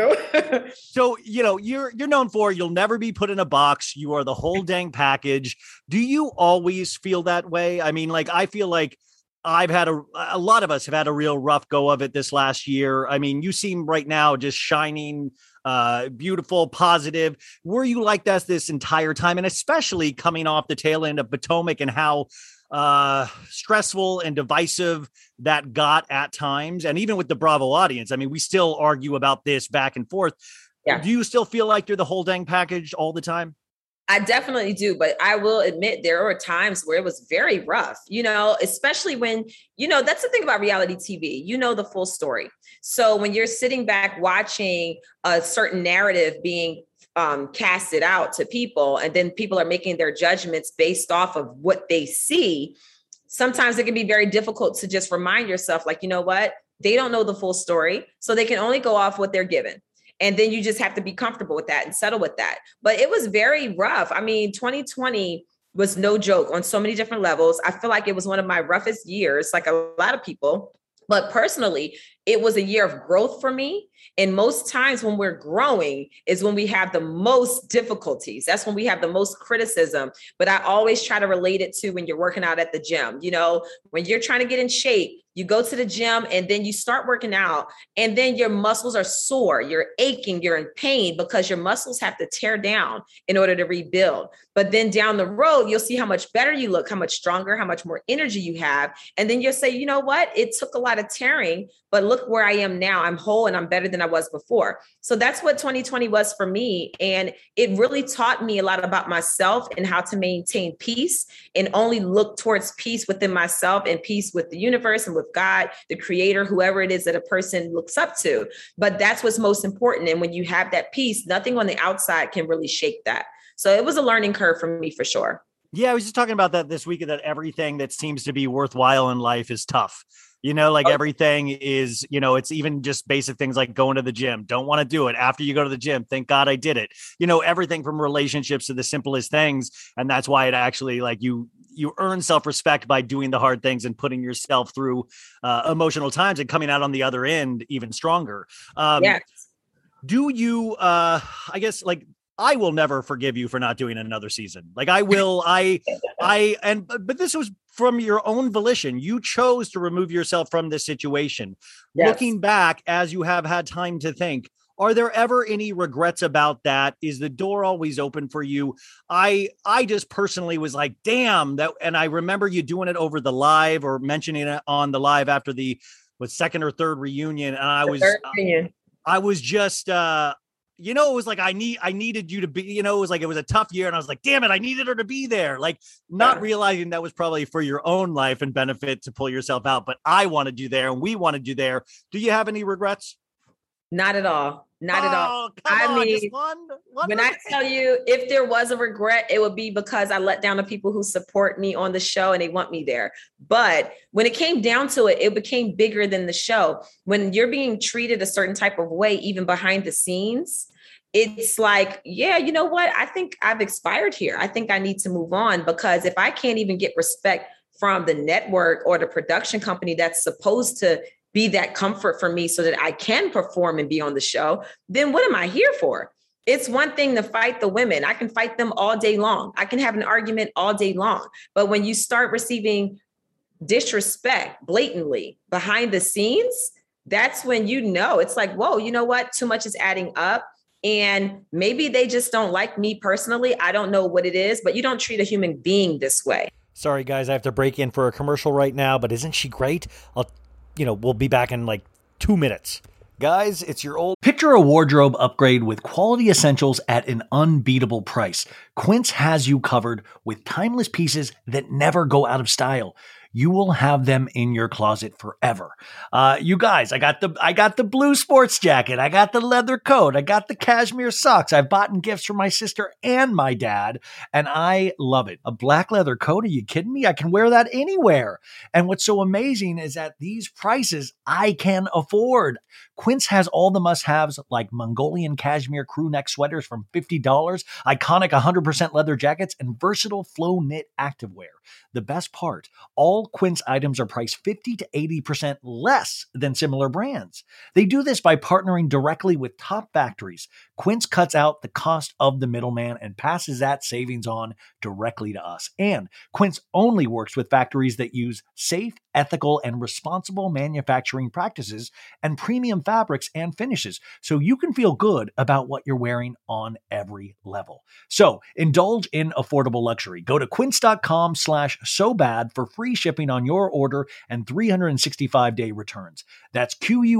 so, you know, you're, you're known for, you'll never be put in a box. You are the whole dang package. Do you always feel that way? I mean, like, I feel like I've had a, a lot of us have had a real rough go of it this last year. I mean, you seem right now just shining, uh, beautiful, positive. Were you like that this entire time? And especially coming off the tail end of Potomac and how uh, stressful and divisive that got at times. And even with the Bravo audience, I mean, we still argue about this back and forth. Yeah. Do you still feel like you're the whole dang package all the time? I definitely do, but I will admit there were times where it was very rough, you know, especially when, you know, that's the thing about reality T V, you know, the full story. So when you're sitting back watching a certain narrative being um, casted out to people, and then people are making their judgments based off of what they see, sometimes it can be very difficult to just remind yourself, like, you know what, they don't know the full story, so they can only go off what they're given. And then you just have to be comfortable with that and settle with that. But it was very rough. I mean, twenty twenty was no joke on so many different levels. I feel like it was one of my roughest years, like a lot of people. But personally, it was a year of growth for me. And most times when we're growing is when we have the most difficulties. That's when we have the most criticism. But I always try to relate it to when you're working out at the gym. You know, when you're trying to get in shape, you go to the gym and then you start working out, and then your muscles are sore, you're aching, you're in pain because your muscles have to tear down in order to rebuild. But then down the road, you'll see how much better you look, how much stronger, how much more energy you have. And then you'll say, you know what? It took a lot of tearing, but look where I am now. I'm whole and I'm better than I was before. So that's what twenty twenty was for me. And it really taught me a lot about myself and how to maintain peace and only look towards peace within myself and peace with the universe and with God, the creator, whoever it is that a person looks up to. But that's what's most important. And when you have that peace, nothing on the outside can really shake that. So it was a learning curve for me for sure. Yeah, I was just talking about that this week, that everything that seems to be worthwhile in life is tough. You know, like everything is, you know, it's even just basic things like going to the gym. Don't want to do it after you go to the gym. Thank God I did it. You know, everything from relationships to the simplest things. And that's why it actually, like, you, you earn self-respect by doing the hard things and putting yourself through uh, emotional times and coming out on the other end even stronger. Um, yes. Do you, uh, I guess, like, I will never forgive you for not doing another season. Like I will, I, I, and, but this was from your own volition. You chose to remove yourself from this situation. Yes. Looking back, as you have had time to think, are there ever any regrets about that? Is the door always open for you? I, I just personally was like, damn that. And I remember you doing it over the live or mentioning it on the live after the was second or third reunion. And I was, I was just, uh, you know, it was like, I need, I needed you to be, you know, it was like, it was a tough year. And I was like, damn it, I needed her to be there. Like not yeah. realizing that was probably for your own life and benefit to pull yourself out. But I wanted you there and we wanted you there. Do you have any regrets? Not at all. Not oh, at all. Come I on, mean, just one, one when regret. I tell you, if there was a regret, it would be because I let down the people who support me on the show and they want me there. But when it came down to it, it became bigger than the show. When you're being treated a certain type of way, even behind the scenes, it's like, yeah, you know what? I think I've expired here. I think I need to move on, because if I can't even get respect from the network or the production company that's supposed to be that comfort for me so that I can perform and be on the show, then what am I here for? It's one thing to fight the women. I can fight them all day long. I can have an argument all day long. But when you start receiving disrespect blatantly behind the scenes, that's when you know it's like, whoa, you know what? Too much is adding up. And maybe they just don't like me personally. I don't know what it is, but you don't treat a human being this way. Sorry, guys, I have to break in for a commercial right now, but isn't she great? I'll, you know, we'll be back in like two minutes. Guys, it's your old... Picture a wardrobe upgrade with quality essentials at an unbeatable price. Quince has you covered with timeless pieces that never go out of style. You will have them in your closet forever. Uh, you guys, I got the I got the blue sports jacket. I got the leather coat. I got the cashmere socks. I've bought gifts for my sister and my dad, and I love it. A black leather coat? Are you kidding me? I can wear that anywhere. And what's so amazing is that these prices I can afford. Quince has all the must-haves like Mongolian cashmere crew neck sweaters from fifty dollars, iconic one hundred percent leather jackets, and versatile flow knit activewear. The best part, all Quince items are priced fifty to eighty percent less than similar brands. They do this by partnering directly with top factories. Quince cuts out the cost of the middleman and passes that savings on directly to us. And Quince only works with factories that use safe, ethical, and responsible manufacturing practices and premium fabrics and finishes, so you can feel good about what you're wearing on every level. So indulge in affordable luxury. Go to quince.com slash so bad for free shipping on your order and three hundred sixty-five day returns. That's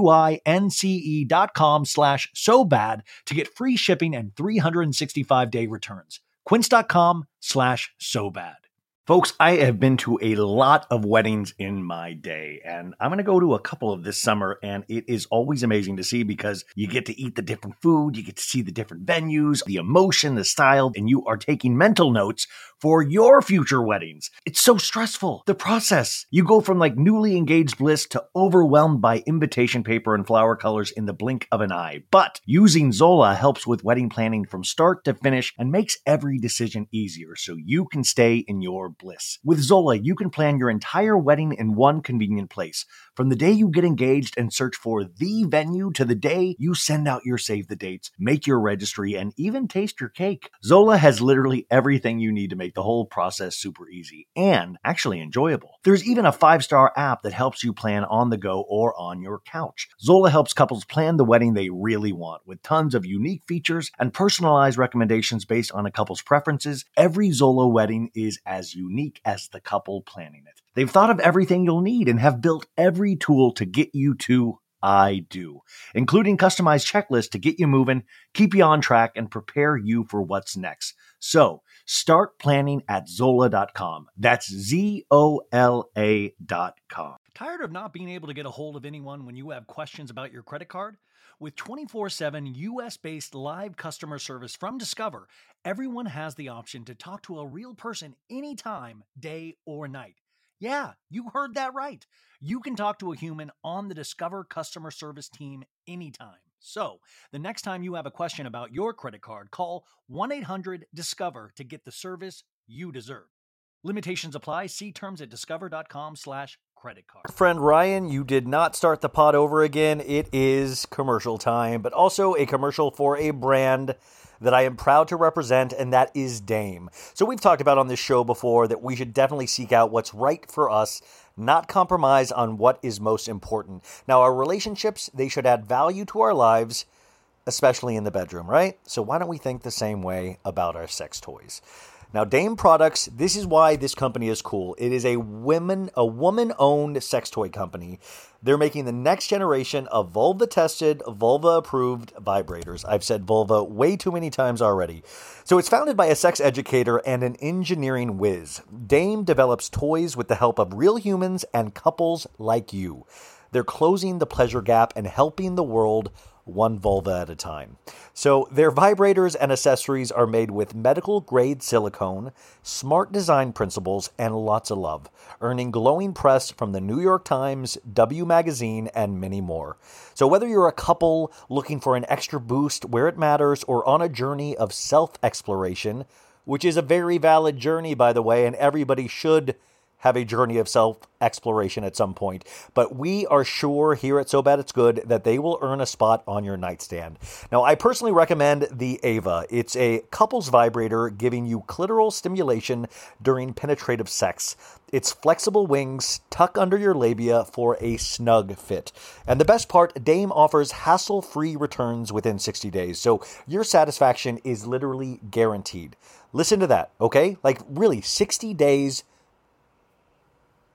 Q-U-I-N-C-E dot com slash so bad to get free shipping and three hundred sixty-five day returns. Quince.com slash so bad. Folks, I have been to a lot of weddings in my day, and I'm going to go to a couple of this summer, and it is always amazing to see because you get to eat the different food, you get to see the different venues, the emotion, the style, and you are taking mental notes for your future weddings. It's so stressful. The process. You go from like newly engaged bliss to overwhelmed by invitation paper and flower colors in the blink of an eye. But using Zola helps with wedding planning from start to finish and makes every decision easier so you can stay in your bliss. With Zola, you can plan your entire wedding in one convenient place. From the day you get engaged and search for the venue to the day you send out your save the dates, make your registry, and even taste your cake. Zola has literally everything you need to make the whole process super easy and actually enjoyable. There's even a five-star app that helps you plan on the go or on your couch. Zola helps couples plan the wedding they really want with tons of unique features and personalized recommendations based on a couple's preferences. Every Zola wedding is as unique as the couple planning it. They've thought of everything you'll need and have built every tool to get you to I do, including customized checklists to get you moving, keep you on track, and prepare you for what's next. So start planning at Zola dot com. That's Z O L A dot com. Tired of not being able to get a hold of anyone when you have questions about your credit card? With twenty-four seven U S-based live customer service from Discover, everyone has the option to talk to a real person anytime, day or night. Yeah, you heard that right. You can talk to a human on the Discover customer service team anytime. So, the next time you have a question about your credit card, call one eight hundred discover to get the service you deserve. Limitations apply. See terms at discover.com slash credit card. Friend Ryan, you did not start the pod over again. It is commercial time, but also a commercial for a brand that I am proud to represent, and that is Dame. So we've talked about on this show before that we should definitely seek out what's right for us, not compromise on what is most important. Now, our relationships, they should add value to our lives, especially in the bedroom, right? So why don't we think the same way about our sex toys? Now, Dame Products, this is why this company is cool. It is a women, a woman-owned sex toy company. They're making the next generation of vulva-tested, vulva-approved vibrators. I've said vulva way too many times already. So it's founded by a sex educator and an engineering whiz. Dame develops toys with the help of real humans and couples like you. They're closing the pleasure gap and helping the world one vulva at a time. So their vibrators and accessories are made with medical-grade silicone, smart design principles, and lots of love, earning glowing press from the New York Times, W Magazine, and many more. So whether you're a couple looking for an extra boost where it matters or on a journey of self-exploration, which is a very valid journey, by the way, and everybody should have a journey of self-exploration at some point. But we are sure here at So Bad It's Good that they will earn a spot on your nightstand. Now, I personally recommend the Ava. It's a couples vibrator giving you clitoral stimulation during penetrative sex. Its flexible wings tuck under your labia for a snug fit. And the best part, Dame offers hassle-free returns within sixty days. So your satisfaction is literally guaranteed. Listen to that, okay? Like really, sixty days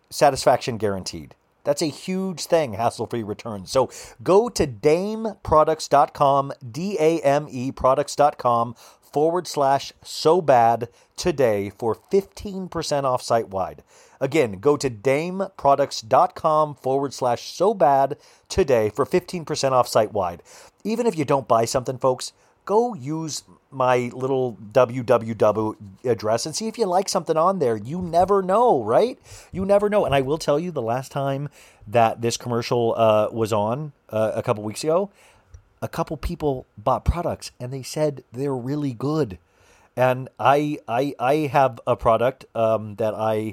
satisfaction guaranteed. That's a huge thing, hassle-free returns. So go to dame products dot com, D A M E products dot com forward slash so bad today for fifteen percent off site-wide. Again, go to dame products dot com forward slash so bad today for fifteen percent off site-wide. Even if you don't buy something, folks, go use my little W W W address and see if you like something on there. You never know, right? You never know. And I will tell you, the last time that this commercial uh, was on uh, a couple weeks ago, a couple people bought products and they said they're really good. And I I I have a product um, that I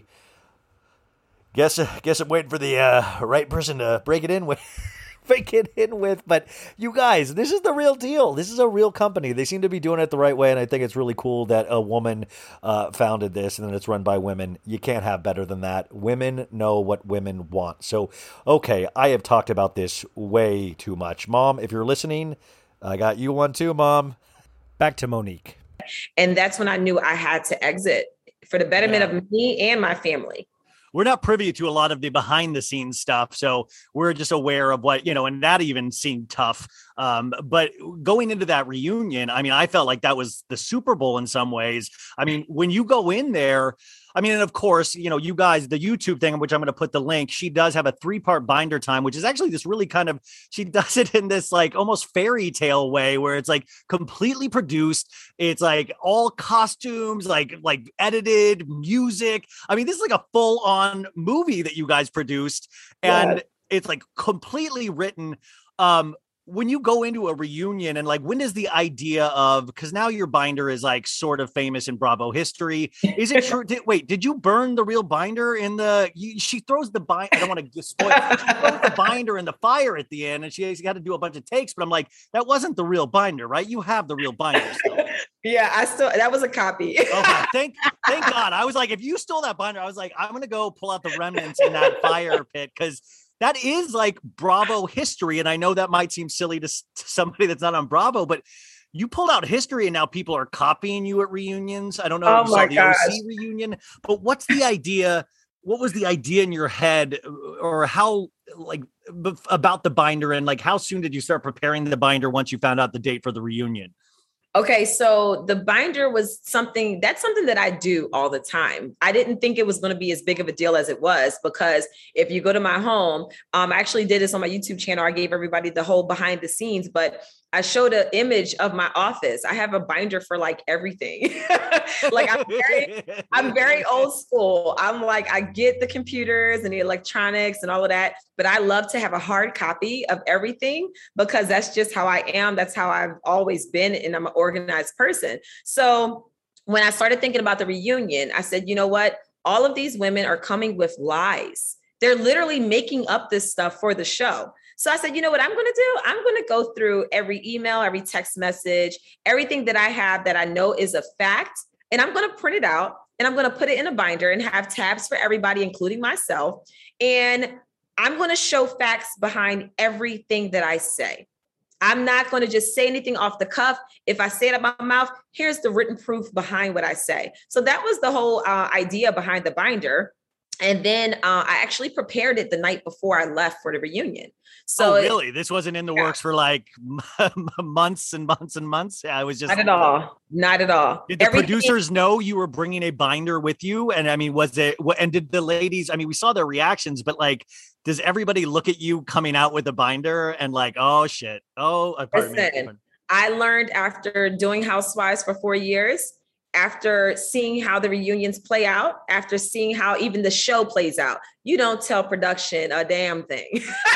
guess guess I'm waiting for the uh, right person to break it in with. Break it in with, but you guys, this is the real deal. This is a real company. They seem to be doing it the right way, and I think it's really cool that a woman uh, founded this, and then it's run by women. You can't have better than that. Women know what women want. So, okay, I have talked about this way too much. Mom, if you're listening, I got you one too, Mom. Back to Monique. And that's when I knew I had to exit for the betterment Yeah. of me and my family. We're not privy to a lot of the behind the scenes stuff. So we're just aware of what, you know, and that even seemed tough. Um, but going into that reunion, I mean, I felt like that was the Super Bowl in some ways. I mean, when you go in there, I mean, and of course, you know, you guys, the YouTube thing, which I'm going to put the link, she does have a three part binder time, which is actually this really kind of, she does it in this like almost fairy tale way where it's like completely produced. It's like all costumes, like, like edited music. I mean, this is like a full on movie that you guys produced, and Yeah. it's like completely written. Um, when you go into a reunion and like, when does the idea of, because now your binder is like sort of famous in Bravo history. Is it true? Did, wait, did you burn the real binder in the, you, she throws the binder. I don't want to get spoiled. She throws the binder in the fire at the end and she's got to do a bunch of takes, but I'm like, that wasn't the real binder, right? You have the real binder still. Yeah, I still, that was a copy. Okay, thank, thank God. I was like, if you stole that binder, I was like, I'm going to go pull out the remnants in that fire pit. Cause that is like Bravo history. And I know that might seem silly to, to somebody that's not on Bravo, but you pulled out history and now people are copying you at reunions. I don't know Oh if you my saw the gosh. O C reunion, but what's the idea? What was the idea in your head, or how, like, b- about the binder, and like, how soon did you start preparing the binder once you found out the date for the reunion? Okay, so the binder was something, that's something that I do all the time. I didn't think it was going to be as big of a deal as it was, because if you go to my home, um, I actually did this on my YouTube channel. I gave everybody the whole behind the scenes, but I showed an image of my office. I have a binder for like everything. Like I'm very, I'm very old school. I'm like, I get the computers and the electronics and all of that, but I love to have a hard copy of everything because that's just how I am. That's how I've always been. And I'm an organized person. So when I started thinking about the reunion, I said, you know what? All of these women are coming with lies. They're literally making up this stuff for the show. So I said, you know what I'm going to do? I'm going to go through every email, every text message, everything that I have that I know is a fact, and I'm going to print it out and I'm going to put it in a binder and have tabs for everybody, including myself. And I'm going to show facts behind everything that I say. I'm not going to just say anything off the cuff. If I say it out my mouth, here's the written proof behind what I say. So that was the whole uh, idea behind the binder. And then uh, I actually prepared it the night before I left for the reunion. So oh, really? It, this wasn't in the yeah. works for like months and months and months. I was just not at all. Not at all. Did the Everything- producers know you were bringing a binder with you? And I mean, was it, and did the ladies, I mean, we saw their reactions, but like, does everybody look at you coming out with a binder and like, oh shit. Oh, pardon Listen, me. I learned after doing Housewives for four years, after seeing how the reunions play out, after seeing how even the show plays out, you don't tell production a damn thing.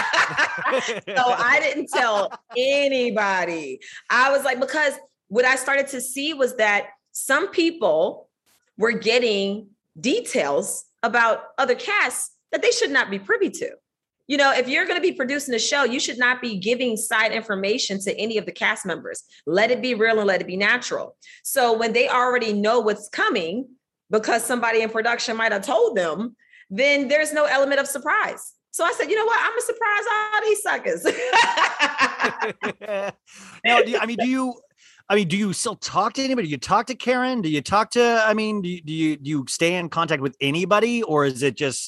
So I didn't tell anybody. I was like, because what I started to see was that some people were getting details about other casts that they should not be privy to. You know, if you're going to be producing a show, you should not be giving side information to any of the cast members. Let it be real and let it be natural. So when they already know what's coming because somebody in production might have told them, then there's no element of surprise. So I said, you know what? I'm going to surprise all these suckers. Now, do you, I mean, do you, I mean, do you still talk to anybody? Do you talk to Karen? Do you talk to, I mean, do you, do you, do you stay in contact with anybody, or is it just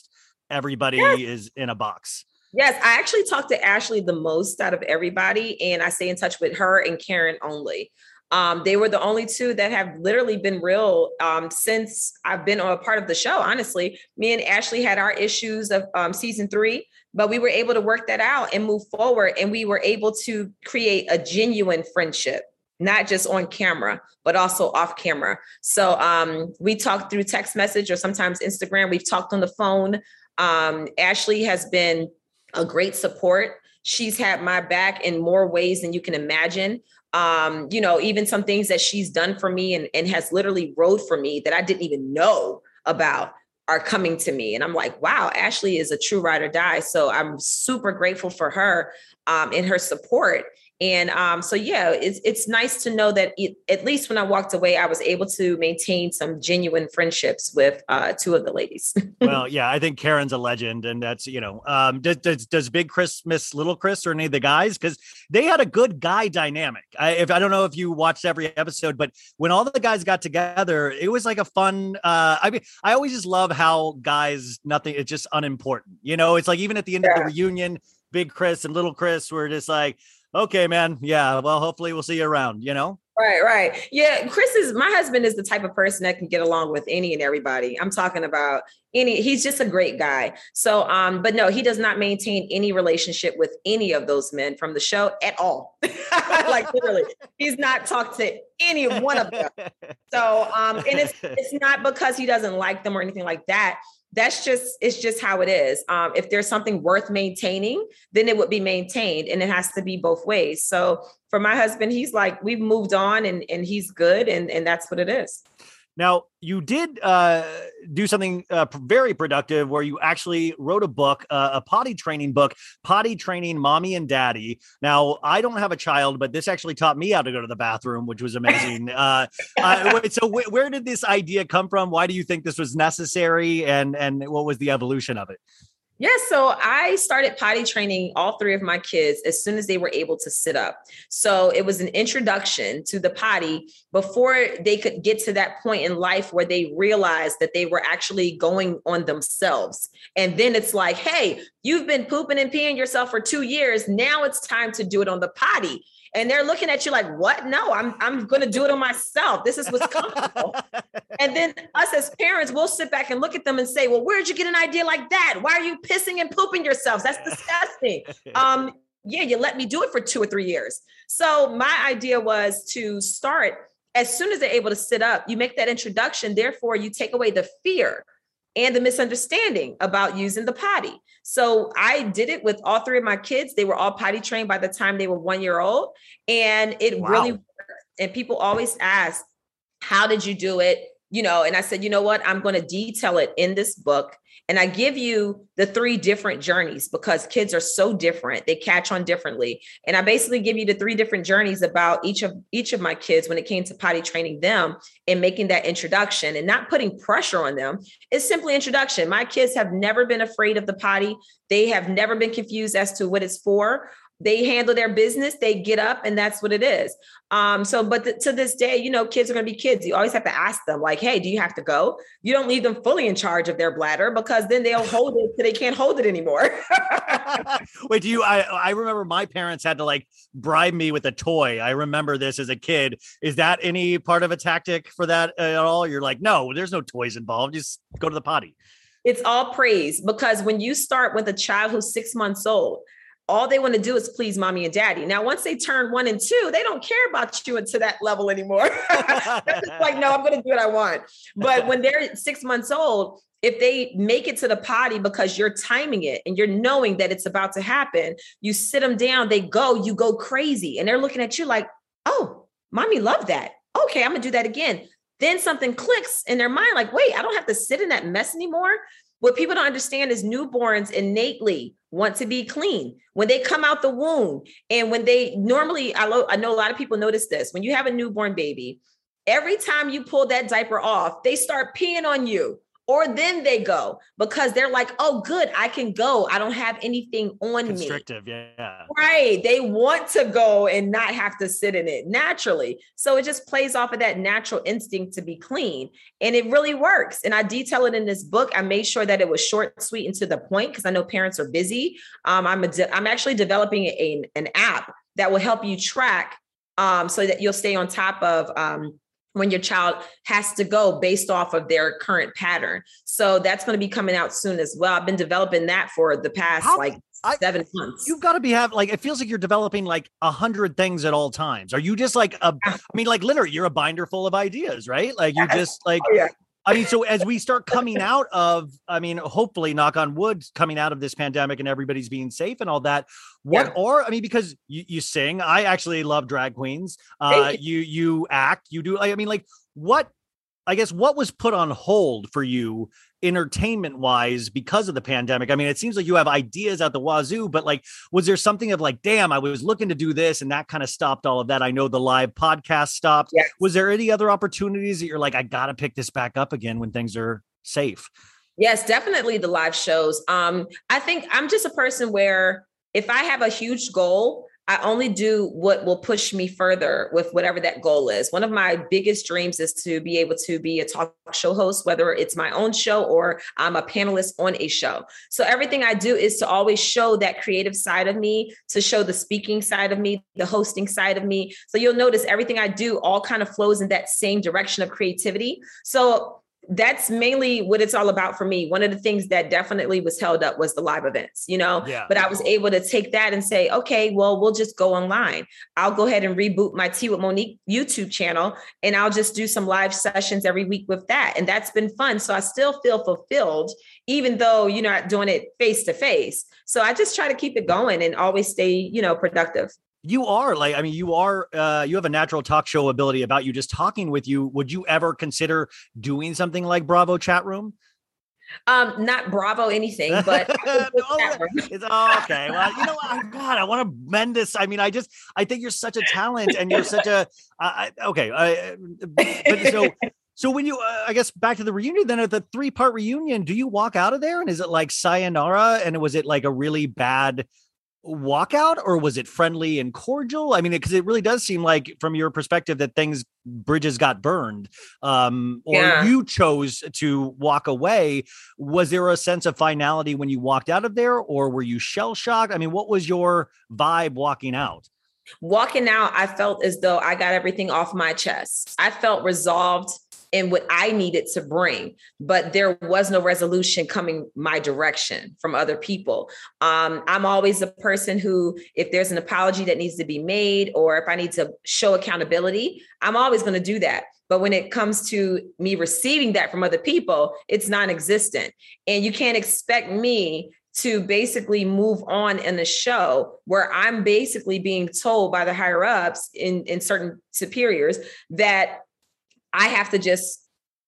everybody Yes. is in a box. Yes, I actually talk to Ashley the most out of everybody, and I stay in touch with her and Karen only. Um, they were the only two that have literally been real um, since I've been on a part of the show. Honestly, me and Ashley had our issues of um, season three, but we were able to work that out and move forward. And we were able to create a genuine friendship, not just on camera, but also off camera. So um, we talked through text message or sometimes Instagram. We've talked on the phone. Um, Ashley has been a great support. She's had my back in more ways than you can imagine. Um, you know, even some things that she's done for me and, and has literally wrote for me that I didn't even know about are coming to me. And I'm like, wow, Ashley is a true ride or die. So I'm super grateful for her um, and her support. And um, so, yeah, it's it's nice to know that it, at least when I walked away, I was able to maintain some genuine friendships with uh, two of the ladies. Well, yeah, I think Karen's a legend. And that's, you know, um, does, does, does Big Chris miss Little Chris or any of the guys? Because they had a good guy dynamic. I, if I don't know if you watched every episode, but when all the guys got together, it was like a fun, uh, I mean, I always just love how guys, nothing, it's just unimportant. You know, it's like even at the end Yeah. of the reunion, Big Chris and Little Chris were just like, okay, man. Yeah. Well, hopefully we'll see you around, you know? Right, right. Yeah, Chris is, my husband is the type of person that can get along with any and everybody. I'm talking about any, he's just a great guy. So, um, but no, he does not maintain any relationship with any of those men from the show at all. Like literally, he's not talked to any one of them. So, um, and it's, it's not because he doesn't like them or anything like that. That's just, it's just how it is. Um, if there's something worth maintaining, then it would be maintained, and it has to be both ways. So for my husband, he's like, we've moved on and, and he's good. And, and that's what it is. Now, you did uh, do something uh, p- very productive where you actually wrote a book, uh, a potty training book, Potty Training Mommy and Daddy. Now, I don't have a child, but this actually taught me how to go to the bathroom, which was amazing. uh, uh, wait, so wh- where did this idea come from? Why do you think this was necessary? And, and what was the evolution of it? Yeah, so I started potty training all three of my kids as soon as they were able to sit up. So it was an introduction to the potty before they could get to that point in life where they realized that they were actually going on themselves. And then it's like, hey, you've been pooping and peeing yourself for two years. Now it's time to do it on the potty. And they're looking at you like, what? No, I'm I'm going to do it on myself. This is what's comfortable. And then us as parents, we'll sit back and look at them and say, well, where'd you get an idea like that? Why are you pissing and pooping yourselves? That's disgusting. Um, yeah, you let me do it for two or three years. So my idea was to start as soon as they're able to sit up, you make that introduction. Therefore, you take away the fear and the misunderstanding about using the potty. So I did it with all three of my kids. They were all potty trained by the time they were one year old. And it Wow. really worked. And people always ask, how did you do it? You know, and I said, you know what? I'm going to detail it in this book. And I give you the three different journeys because kids are so different. They catch on differently. And I basically give you the three different journeys about each of each of my kids when it came to potty training them and making that introduction and not putting pressure on them. It's simply introduction. My kids have never been afraid of the potty. They have never been confused as to what it's for. They handle their business, they get up, and that's what it is. Um, so, but th- to this day, you know, kids are going to be kids. You always have to ask them like, hey, do you have to go? You don't leave them fully in charge of their bladder because then they'll hold it till they can't hold it anymore. Wait, do you, I, I remember my parents had to like bribe me with a toy. I remember this as a kid. Is that any part of a tactic for that at all? You're like, no, there's no toys involved. Just go to the potty. It's all praise because when you start with a child who's six months old, all they want to do is please mommy and daddy. Now, once they turn one and two, they don't care about you to that level anymore. They're just like, no, I'm going to do what I want. But when they're six months old, if they make it to the potty because you're timing it and you're knowing that it's about to happen, you sit them down, they go, you go crazy. And they're looking at you like, oh, mommy loved that. Okay, I'm going to do that again. Then something clicks in their mind like, wait, I don't have to sit in that mess anymore. What people don't understand is newborns innately want to be clean when they come out the womb. And when they normally, I, lo- I know a lot of people notice this, when you have a newborn baby, every time you pull that diaper off, they start peeing on you or then they go because they're like, oh, good, I can go. I don't have anything on me. Constrictive, yeah. Right. They want to go and not have to sit in it naturally. So it just plays off of that natural instinct to be clean. And it really works. And I detail it in this book. I made sure that it was short, sweet, and to the point because I know parents are busy. Um, I'm, a de- I'm actually developing a, an app that will help you track um, so that you'll stay on top of um, when your child has to go based off of their current pattern. So that's going to be coming out soon as well. I've been developing that for the past How, like I, seven months. You've got to be have like, it feels like you're developing like a hundred things at all times. Are you just like, a, I mean, like literally you're a binder full of ideas, right? Like you just like, oh, yeah. I mean, so as we start coming out of, I mean, hopefully knock on wood, coming out of this pandemic and everybody's being safe and all that, what Yeah. are, I mean, because you, you sing, I actually love drag queens. Uh, you. you, you act, you do, I mean, like what, I guess, what was put on hold for you entertainment wise because of the pandemic? I mean, it seems like you have ideas out the wazoo, but like, was there something of like, damn, I was looking to do this and that kind of stopped all of that? I know the live podcast stopped. Yes. Was there any other opportunities that you're like, I got to pick this back up again when things are safe? Yes, definitely the live shows. Um, I think I'm just a person where if I have a huge goal, I only do what will push me further with whatever that goal is. One of my biggest dreams is to be able to be a talk show host, whether it's my own show or I'm a panelist on a show. So everything I do is to always show that creative side of me, to show the speaking side of me, the hosting side of me. So you'll notice everything I do all kind of flows in that same direction of creativity. So that's mainly what it's all about for me. One of the things that definitely was held up was the live events, you know, Yeah. but I was able to take that and say, okay, well, we'll just go online. I'll go ahead and reboot my Tea with Monique YouTube channel, and I'll just do some live sessions every week with that. And that's been fun. So I still feel fulfilled, even though you're not doing it face to face. So I just try to keep it going and always stay, you know, productive. You are like, I mean, you are, uh, you have a natural talk show ability about you just talking with you. Would you ever consider doing something like Bravo Chat Room? Um, not Bravo anything, but no, it's, oh, okay. Well, you know what? God, I want to mend this. I mean, I just, I think you're such a talent and you're such a, uh, okay. I, but so, so when you, uh, I guess back to the reunion, then at the three part reunion, do you walk out of there and is it like sayonara? And was it like a really bad walkout or was it friendly and cordial? I mean, because it, it really does seem like from your perspective that things, bridges got burned, um, or Yeah. you chose to walk away. Was there a sense of finality when you walked out of there, or were you shell shocked? I mean, what was your vibe walking out? Walking out, I felt as though I got everything off my chest. I felt resolved in what I needed to bring, but there was no resolution coming my direction from other people. Um, I'm always a person who, if there's an apology that needs to be made, or if I need to show accountability, I'm always going to do that. But when it comes to me receiving that from other people, it's non-existent. And you can't expect me to basically move on in the show where I'm basically being told by the higher ups in, in certain superiors that I have to just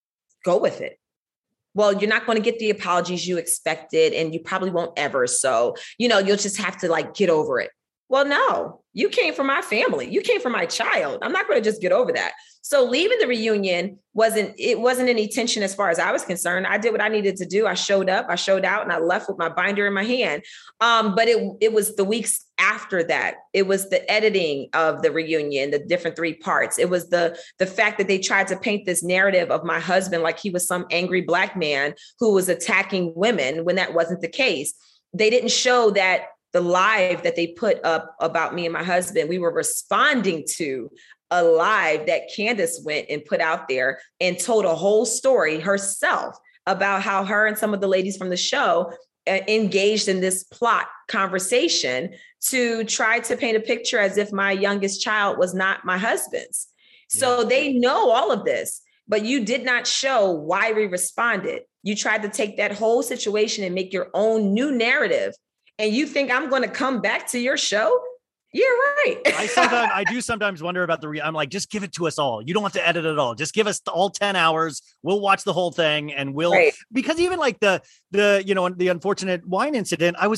go with it. Well, you're not going to get the apologies you expected, and you probably won't ever. So, you know, you'll just have to like get over it. Well, no, you came from my family. You came from my child. I'm not going to just get over that. So leaving the reunion wasn't, it wasn't any tension as far as I was concerned. I did what I needed to do. I showed up, I showed out, and I left with my binder in my hand. Um, but it, it was the weeks after that. It was the editing of the reunion, the different three parts. It was the, the fact that they tried to paint this narrative of my husband like he was some angry Black man who was attacking women when that wasn't the case. They didn't show that the live that they put up about me and my husband, we were responding to a live that Candace went and put out there and told a whole story herself about how her and some of the ladies from the show uh, engaged in this plot conversation to try to paint a picture as if my youngest child was not my husband's. So yeah. They know all of this, but you did not show why we responded. You tried to take that whole situation and make your own new narrative. And you think I'm going to come back to your show? You're right. I sometimes, I do sometimes wonder about the, re- I'm like, just give it to us all. You don't have to edit it all. Just give us all ten hours. We'll watch the whole thing and we'll, right. Because even like the, the, you know, the unfortunate wine incident, I was like,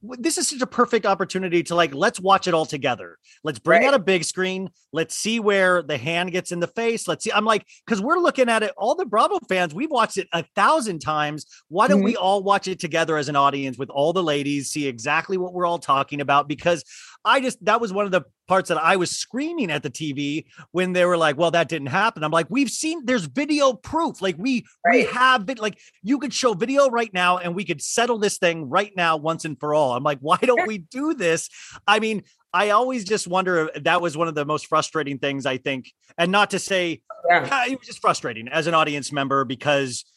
this is such a perfect opportunity to like, let's watch it all together. Let's bring Right. out a big screen. Let's see where the hand gets in the face. Let's see. I'm like, because we're looking at it, all the Bravo fans, we've watched it a thousand times. Why don't Mhm. we all watch it together as an audience with all the ladies, see exactly what we're all talking about? Because I just, that was one of the parts that I was screaming at the T V when they were like, well, that didn't happen. I'm like, we've seen, there's video proof. Like we, we Right. have been like, you could show video right now and we could settle this thing right now once and for all. I'm like, why don't we do this? I mean, I always just wonder if that was one of the most frustrating things, I think. And not to say, Yeah. "Ah, it was just frustrating as an audience member because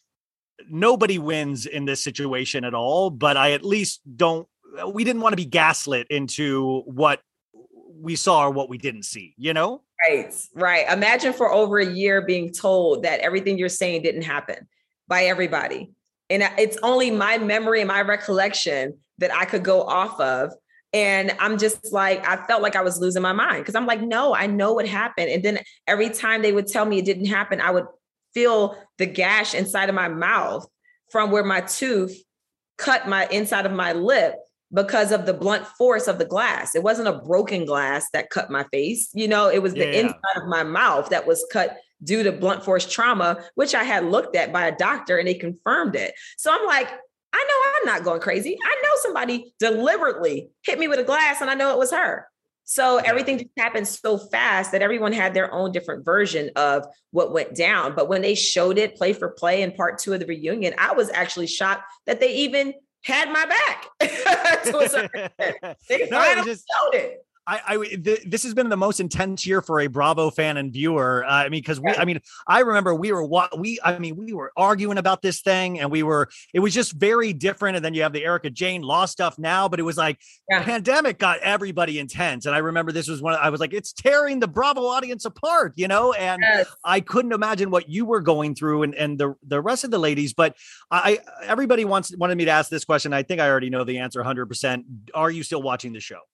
nobody wins in this situation at all. But I at least don't, we didn't want to be gaslit into what we saw or what we didn't see, you know? Right, right. Imagine for over a year being told that everything you're saying didn't happen by everybody. And it's only my memory and my recollection that I could go off of. And I'm just like, I felt like I was losing my mind because I'm like, no, I know what happened. And then every time they would tell me it didn't happen, I would feel the gash inside of my mouth from where my tooth cut my inside of my lip because of the blunt force of the glass. It wasn't a broken glass that cut my face. You know, it was the Yeah. inside of my mouth that was cut due to blunt force trauma, which I had looked at by a doctor and they confirmed it. So I'm like, I know I'm not going crazy. I know somebody deliberately hit me with a glass and I know it was her. So everything just happened so fast that everyone had their own different version of what went down. But when they showed it play for play in part two of the reunion, I was actually shocked that they even had my back. To a certain extent. They No, it finally was just- showed it. I, I th- this has been the most intense year for a Bravo fan and viewer. Uh, I mean, because we, I mean, I remember we were wa- we, I mean, we were arguing about this thing, and we were. It was just very different. And then you have the Erica Jane Law stuff now, but it was like Yeah. pandemic got everybody intense. And I remember this was one. I was like, it's tearing the Bravo audience apart, you know. And Yes. I couldn't imagine what you were going through, and and the the rest of the ladies. But I, everybody wants wanted me to ask this question. I think I already know the answer, one hundred percent. Are you still watching the show?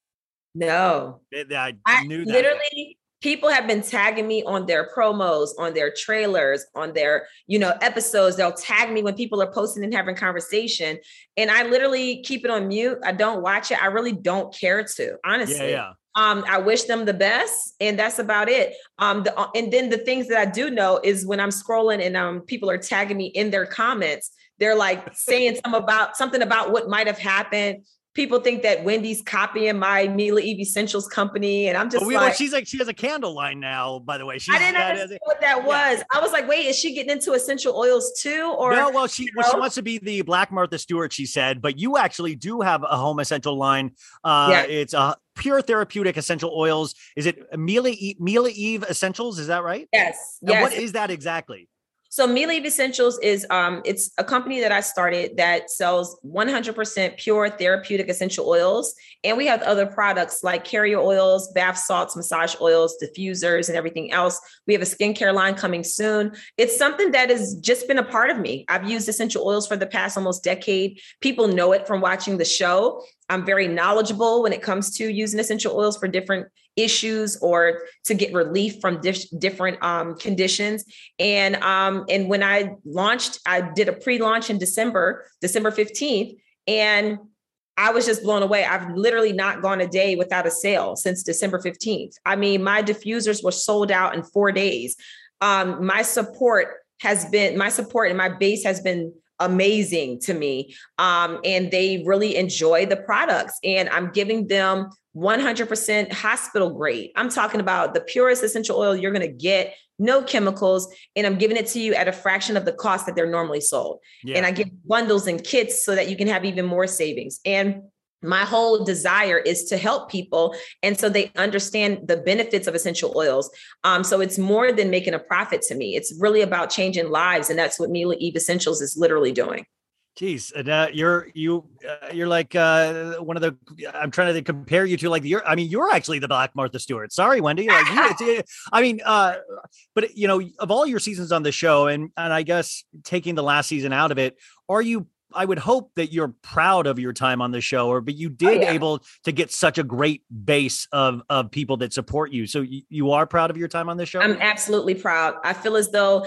No. I, I knew that. literally people have been tagging me on their promos, on their trailers, on their, you know, episodes. They'll tag me when people are posting and having conversation. And I literally keep it on mute. I don't watch it. I really don't care to, honestly. Yeah, yeah. Um, I wish them the best, and that's about it. Um, the, and then the things that I do know is when I'm scrolling and um, people are tagging me in their comments, they're like saying some about something about what might have happened. People think that Wendy's copying my Mila Eve Essentials company. And I'm just Oh, we, like, well, she's like, she has a candle line now, by the way. She's, I didn't that understand is- what that yeah. was. I was like, wait, is she getting into essential oils too? Or no, well, she you well, she know? wants to be the Black Martha Stewart, she said, but you actually do have a home essential line. Uh, Yeah. It's a pure therapeutic essential oils. Is it Mila, e- Mila Eve Essentials? Is that right? Yes. And yes. what is that exactly? So Mila Eve Essentials is um, it's a company that I started that sells one hundred percent pure therapeutic essential oils. And we have other products like carrier oils, bath salts, massage oils, diffusers, and everything else. We have a skincare line coming soon. It's something that has just been a part of me. I've used essential oils for the past almost decade. People know it from watching the show. I'm very knowledgeable when it comes to using essential oils for different issues or to get relief from dif- different um, conditions. And, um, and when I launched, I did a pre-launch in December, December fifteenth, and I was just blown away. I've literally not gone a day without a sale since December fifteenth. I mean, my diffusers were sold out in four days. Um, my support has been, my support and my base has been amazing to me. Um, and they really enjoy the products, and I'm giving them one hundred percent hospital grade. I'm talking about the purest essential oil you're going to get, no chemicals. And I'm giving it to you at a fraction of the cost that they're normally sold. Yeah. And I give bundles and kits so that you can have even more savings. And my whole desire is to help people. And so they understand the benefits of essential oils. Um, so it's more than making a profit to me. It's really about changing lives. And that's what Mila Eve Essentials is literally doing. Jeez, and, uh, you're you uh, you're like uh, one of the. I'm trying to compare you to like you're. I mean, you're actually the Black Martha Stewart. Sorry, Wendy. Like you, it's, it, I mean, uh, but you know, of all your seasons on the show, and and I guess taking the last season out of it, are you? I would hope that you're proud of your time on the show, or but you did Oh, yeah. able to get such a great base of of people that support you. So you, you are proud of your time on the show. I'm absolutely proud. I feel as though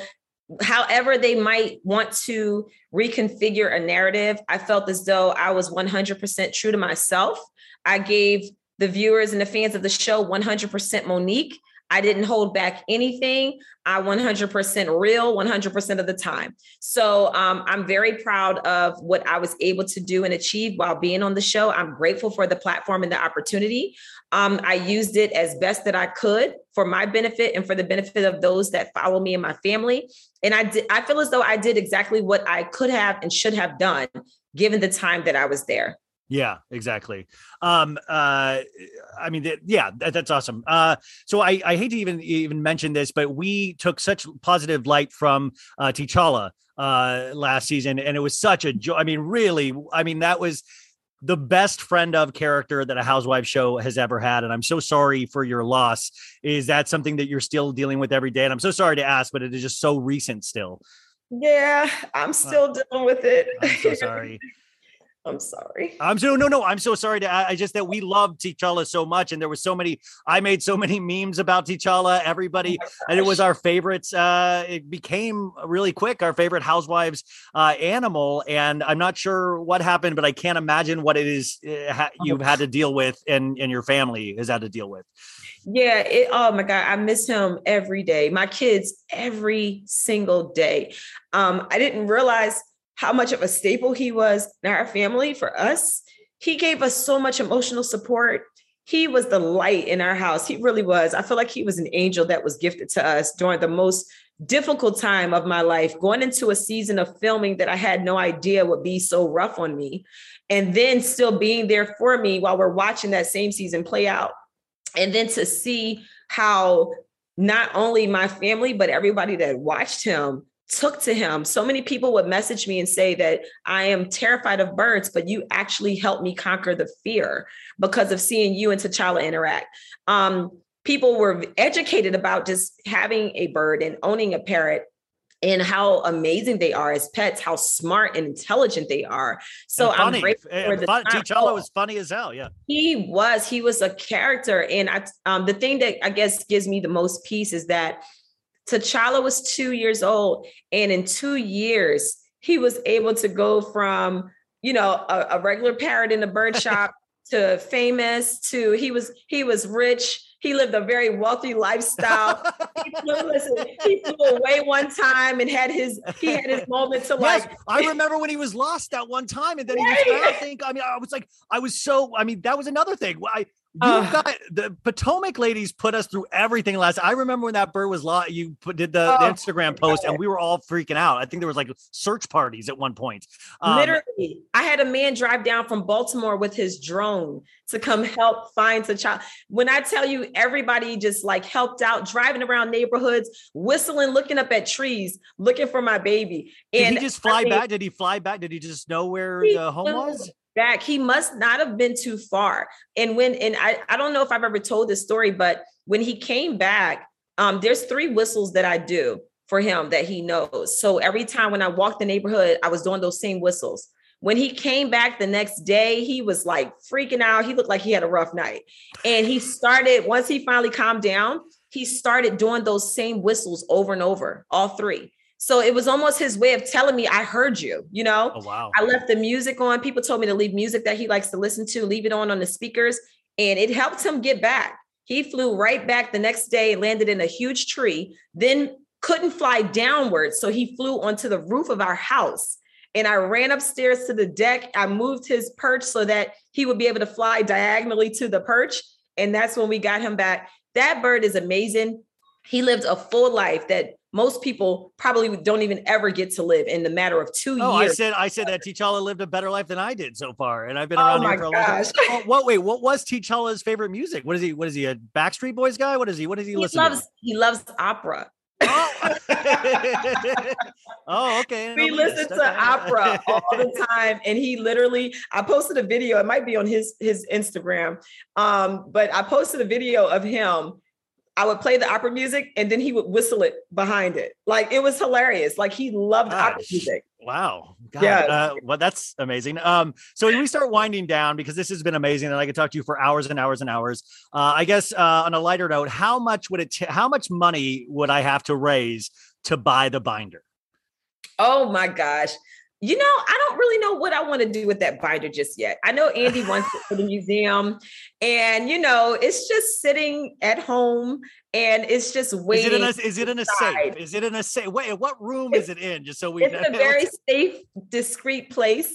however they might want to reconfigure a narrative, I felt as though I was one hundred percent true to myself. I gave the viewers and the fans of the show one hundred percent Monique. I didn't hold back anything. I one hundred percent real one hundred percent of the time. So um, I'm very proud of what I was able to do and achieve while being on the show. I'm grateful for the platform and the opportunity. Um, I used it as best that I could for my benefit and for the benefit of those that follow me and my family. And I did, I feel as though I did exactly what I could have and should have done given the time that I was there. Yeah, exactly. Um, uh, I mean, th- yeah, that, that's awesome. Uh, so I, I hate to even even mention this, but we took such positive light from uh, T'Challa uh, last season, and it was such a joy. I mean, really, I mean, that was the best friend of character that a Housewives show has ever had. And I'm so sorry for your loss. Is that something that you're still dealing with every day? And I'm so sorry to ask, but it is just so recent still. Yeah, I'm still uh, dealing with it. I'm so sorry. I'm sorry. I'm so no, no. I'm so sorry to. I just that we loved T'Challa so much, and there was so many. I made so many memes about T'Challa. Everybody, oh and it was our favorites. Uh, it became really quick our favorite Housewives uh, animal, and I'm not sure what happened, but I can't imagine what it is uh, ha- you've had to deal with, and and your family has had to deal with. Yeah. It, oh my God. I miss him every day. My kids every single day. Um, I didn't realize how much of a staple he was in our family for us. He gave us so much emotional support. He was the light in our house. He really was. I feel like he was an angel that was gifted to us during the most difficult time of my life, going into a season of filming that I had no idea would be so rough on me. And then still being there for me while we're watching that same season play out. And then to see how not only my family, but everybody that watched him took to him. So many people would message me and say that I am terrified of birds, but you actually helped me conquer the fear because of seeing you and T'Challa interact. Um, people were educated about just having a bird and owning a parrot and how amazing they are as pets, how smart and intelligent they are. So and funny. I'm grateful for and the fun, T'Challa was funny as hell. Yeah, he was. He was a character. And I, um, the thing that I guess gives me the most peace is that T'Challa was two years old, and in two years, he was able to go from, you know, a, a regular parrot in a bird shop to famous to he was he was rich. He lived a very wealthy lifestyle. he, flew, listen, he flew away one time and had his he had his moment to like. Yes, I remember when he was lost that one time, and then he was found. I think. I mean, I was like, I was so. I mean, that was another thing. I. You uh, got the Potomac ladies put us through everything last. I remember when that bird was lost. You put, did the, oh, the Instagram post, and we were all freaking out. I think there was like search parties at one point. Um, Literally, I had a man drive down from Baltimore with his drone to come help find T'Challa. When I tell you, everybody just like helped out, driving around neighborhoods, whistling, looking up at trees, looking for my baby. And did he just fly I mean, back? Did he fly back? Did he just know where the home was? Back. He must not have been too far. And when, and I, I don't know if I've ever told this story, but when he came back, um, there's three whistles that I do for him that he knows. So every time when I walked the neighborhood, I was doing those same whistles. When he came back the next day, he was like freaking out. He looked like he had a rough night. And he started, once he finally calmed down, he started doing those same whistles over and over, all three. So it was almost his way of telling me, I heard you, you know. Oh, wow. I left the music on. People told me to leave music that he likes to listen to, leave it on on the speakers. And it helped him get back. He flew right back the next day, landed in a huge tree, then couldn't fly downwards. So he flew onto the roof of our house. And I ran upstairs to the deck. I moved his perch so that he would be able to fly diagonally to the perch. And that's when we got him back. That bird is amazing. He lived a full life that most people probably don't even ever get to live in the matter of two oh, years. I said, I said that T'Challa lived a better life than I did so far, and I've been Oh around my here for a long time. gosh. Oh, what? Wait, what was T'Challa's favorite music? What is he? What is he? A Backstreet Boys guy? What is he? What does he, He listen loves to? he loves opera. Oh, oh okay. We No, listen to okay. opera all the time, and he literally. I posted a video. It might be on his his Instagram, um, but I posted a video of him. I would play the opera music, and then he would whistle it behind it. Like it was hilarious. Like he loved Gosh. opera music. Wow. God. Yeah. Uh, well, that's amazing. Um, so when we start winding down, because this has been amazing, and I could talk to you for hours and hours and hours. Uh, I guess uh, on a lighter note, how much would it? T- how much money would I have to raise to buy the binder? Oh my gosh. You know, I don't really know what I want to do with that binder just yet. I know Andy wants it for the museum, and you know, it's just sitting at home, and it's just waiting. Is it in a, is it in a safe? Is it in a safe? Wait, what room it's, is it in? Just so we it's know. It's a very safe, discreet place.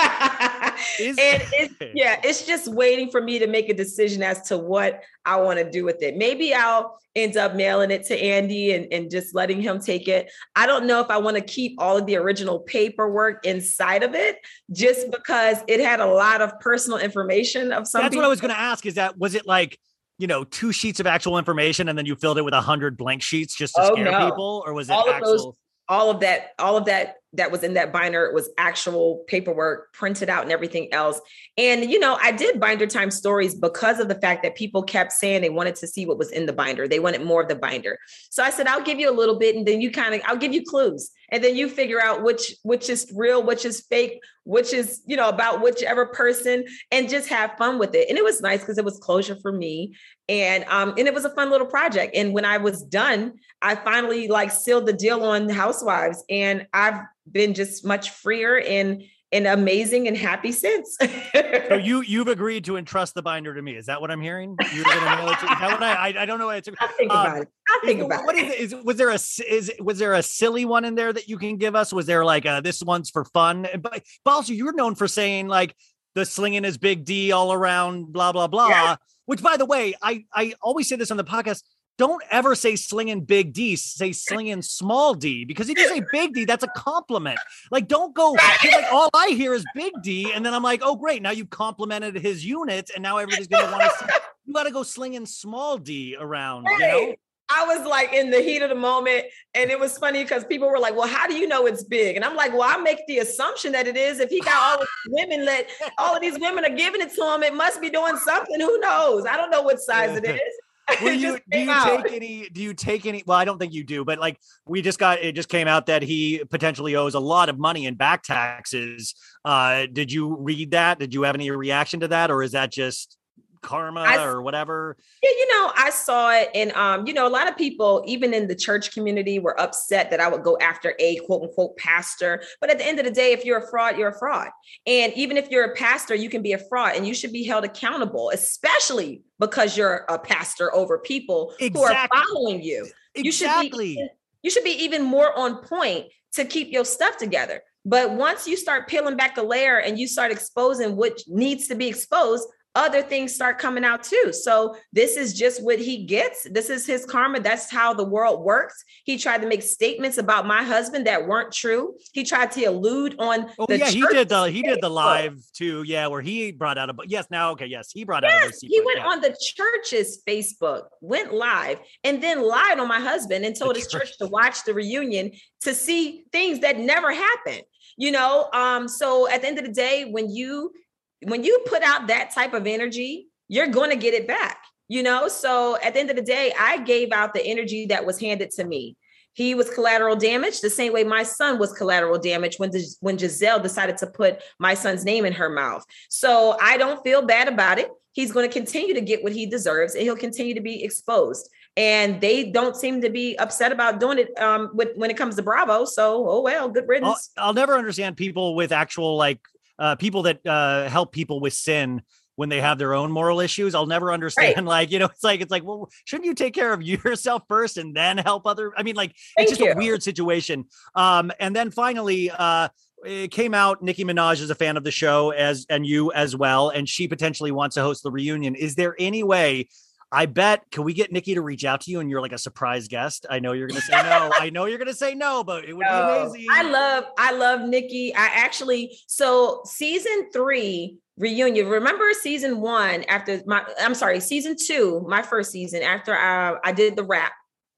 Is and it's, yeah, it's just waiting for me to make a decision as to what I want to do with it. Maybe I'll end up mailing it to Andy and, and just letting him take it. I don't know if I want to keep all of the original paperwork inside of it, just because it had a lot of personal information of some That's people. what I was going to ask, is that, was it like, you know, two sheets of actual information and then you filled it with a hundred blank sheets just to oh, scare no. people? Or was it all actual? Of those, all of that, all of that that was in that binder was actual paperwork printed out and everything else. And, you know, I did binder time stories because of the fact that people kept saying they wanted to see what was in the binder. They wanted more of the binder. So I said, I'll give you a little bit and then you kind of, I'll give you clues. And then you figure out which, which is real, which is fake, which is, you know, about whichever person, and just have fun with it. And it was nice because it was closure for me. And, um, and it was a fun little project. And when I was done, I finally like sealed the deal on Housewives, and I've been just much freer and and amazing and happy since. So you you've agreed to entrust the binder to me. Is that what I'm hearing? You're going to mail it to, is that what I, I I don't know what it's. I'll think um, about it. I'll think is, about what it. Is, is was there a is was there a silly one in there that you can give us? Was there like a, this one's for fun? But, but also you're known for saying like the slinging is Big D all around, blah blah blah. Yeah. Which, by the way, I I always say this on the podcast. Don't ever say slinging Big D, say slinging small D, because if you say Big D, that's a compliment. Like, don't go, like, all I hear is Big D. And then I'm like, oh, great. Now you've complimented his units and now everybody's going to want to see. You got to go slinging small D around, you know? I was like in the heat of the moment, and it was funny because people were like, well, how do you know it's big? And I'm like, well, I make the assumption that it is. If he got all of these women that all of these women are giving it to him, it must be doing something. Who knows? I don't know what size it is. Will you, do you out. take any, do you take any, well, I don't think you do, but like we just got, it just came out that he potentially owes a lot of money in back taxes. Uh, did you read that? Did you have any reaction to that? Or is that just karma I, or whatever? Yeah, you know, I saw it. And, um, you know, a lot of people, even in the church community, were upset that I would go after a quote unquote pastor. But at the end of the day, if you're a fraud, you're a fraud. And even if you're a pastor, you can be a fraud and you should be held accountable, especially because you're a pastor over people exactly. who are following you. Exactly. You should be, you should be even more on point to keep your stuff together. But once you start peeling back the layer and you start exposing what needs to be exposed, other things start coming out too. So this is just what he gets. This is his karma. That's how the world works. He tried to make statements about my husband that weren't true. He tried to allude on. Oh the yeah, he did the he did the live too. Yeah, where he brought out a yes. Now okay, yes, he brought yes, out a receipt. He went yeah. on the church's Facebook, went live, and then lied on my husband and told the his church. church to watch the reunion to see things that never happened. You know, um, so at the end of the day, when you When you put out that type of energy, you're going to get it back, you know? So at the end of the day, I gave out the energy that was handed to me. He was collateral damage the same way my son was collateral damage when, when Giselle decided to put my son's name in her mouth. So I don't feel bad about it. He's going to continue to get what he deserves and he'll continue to be exposed. And they don't seem to be upset about doing it um, with, when it comes to Bravo. So, oh, well, good riddance. I'll, I'll never understand people with actual like, Uh, people that uh, help people with sin when they have their own moral issues. I'll never understand. Right. Like, you know, it's like, it's like, well, shouldn't you take care of yourself first and then help other? I mean, like, Thank it's just you. a weird situation. Um, and then finally, uh, it came out, Nicki Minaj is a fan of the show as, and you as well. And she potentially wants to host the reunion. Is there any way, I bet, can we get Nicki to reach out to you and you're like a surprise guest? I know you're going to say no. I know you're going to say no, but it would no. be amazing. I love, I love Nicki. I actually, so season three reunion, remember season one after my, I'm sorry, season two, my first season after I, I did the rap,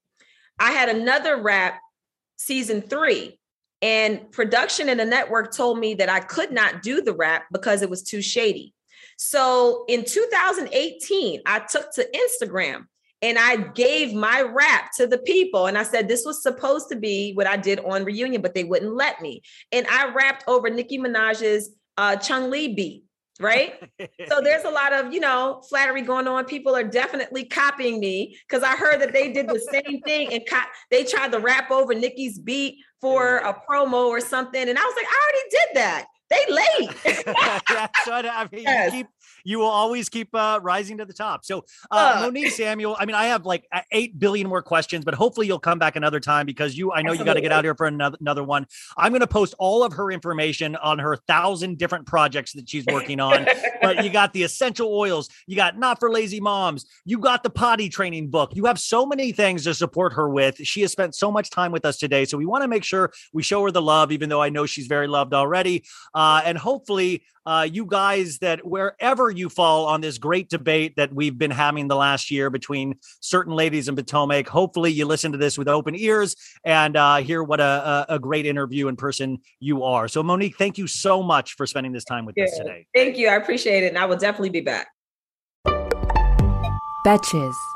I had another rap season three and production and the network told me that I could not do the rap because it was too shady. So in two thousand eighteen, I took to Instagram and I gave my rap to the people. And I said, this was supposed to be what I did on Reunion, but they wouldn't let me. And I rapped over Nicki Minaj's uh, Chung Lee beat. Right. So there's a lot of, you know, flattery going on. People are definitely copying me because I heard that they did the same thing and co- they tried to rap over Nicki's beat for a promo or something. And I was like, I already did that. They late. Yeah, so I mean, Yes. you keep you will always keep uh, rising to the top. So, uh, Uh. Monique Samuel, I mean, I have like eight billion more questions, but hopefully you'll come back another time because you, I know you got to get out here for another, another one. I'm going to post all of her information on her thousand different projects that she's working on. But you got the essential oils, you got Not for Lazy Moms, you got the potty training book. You have so many things to support her with. She has spent so much time with us today. So we want to make sure we show her the love, even though I know she's very loved already. Uh, and hopefully uh, you guys that wherever you fall on this great debate that we've been having the last year between certain ladies in Potomac, hopefully you listen to this with open ears and uh, hear what a, a, a great interview in person you are. So Monique, thank you so much for spending this time with Yeah. us today. Thank you. I appreciate it. And I will definitely be back. Betches.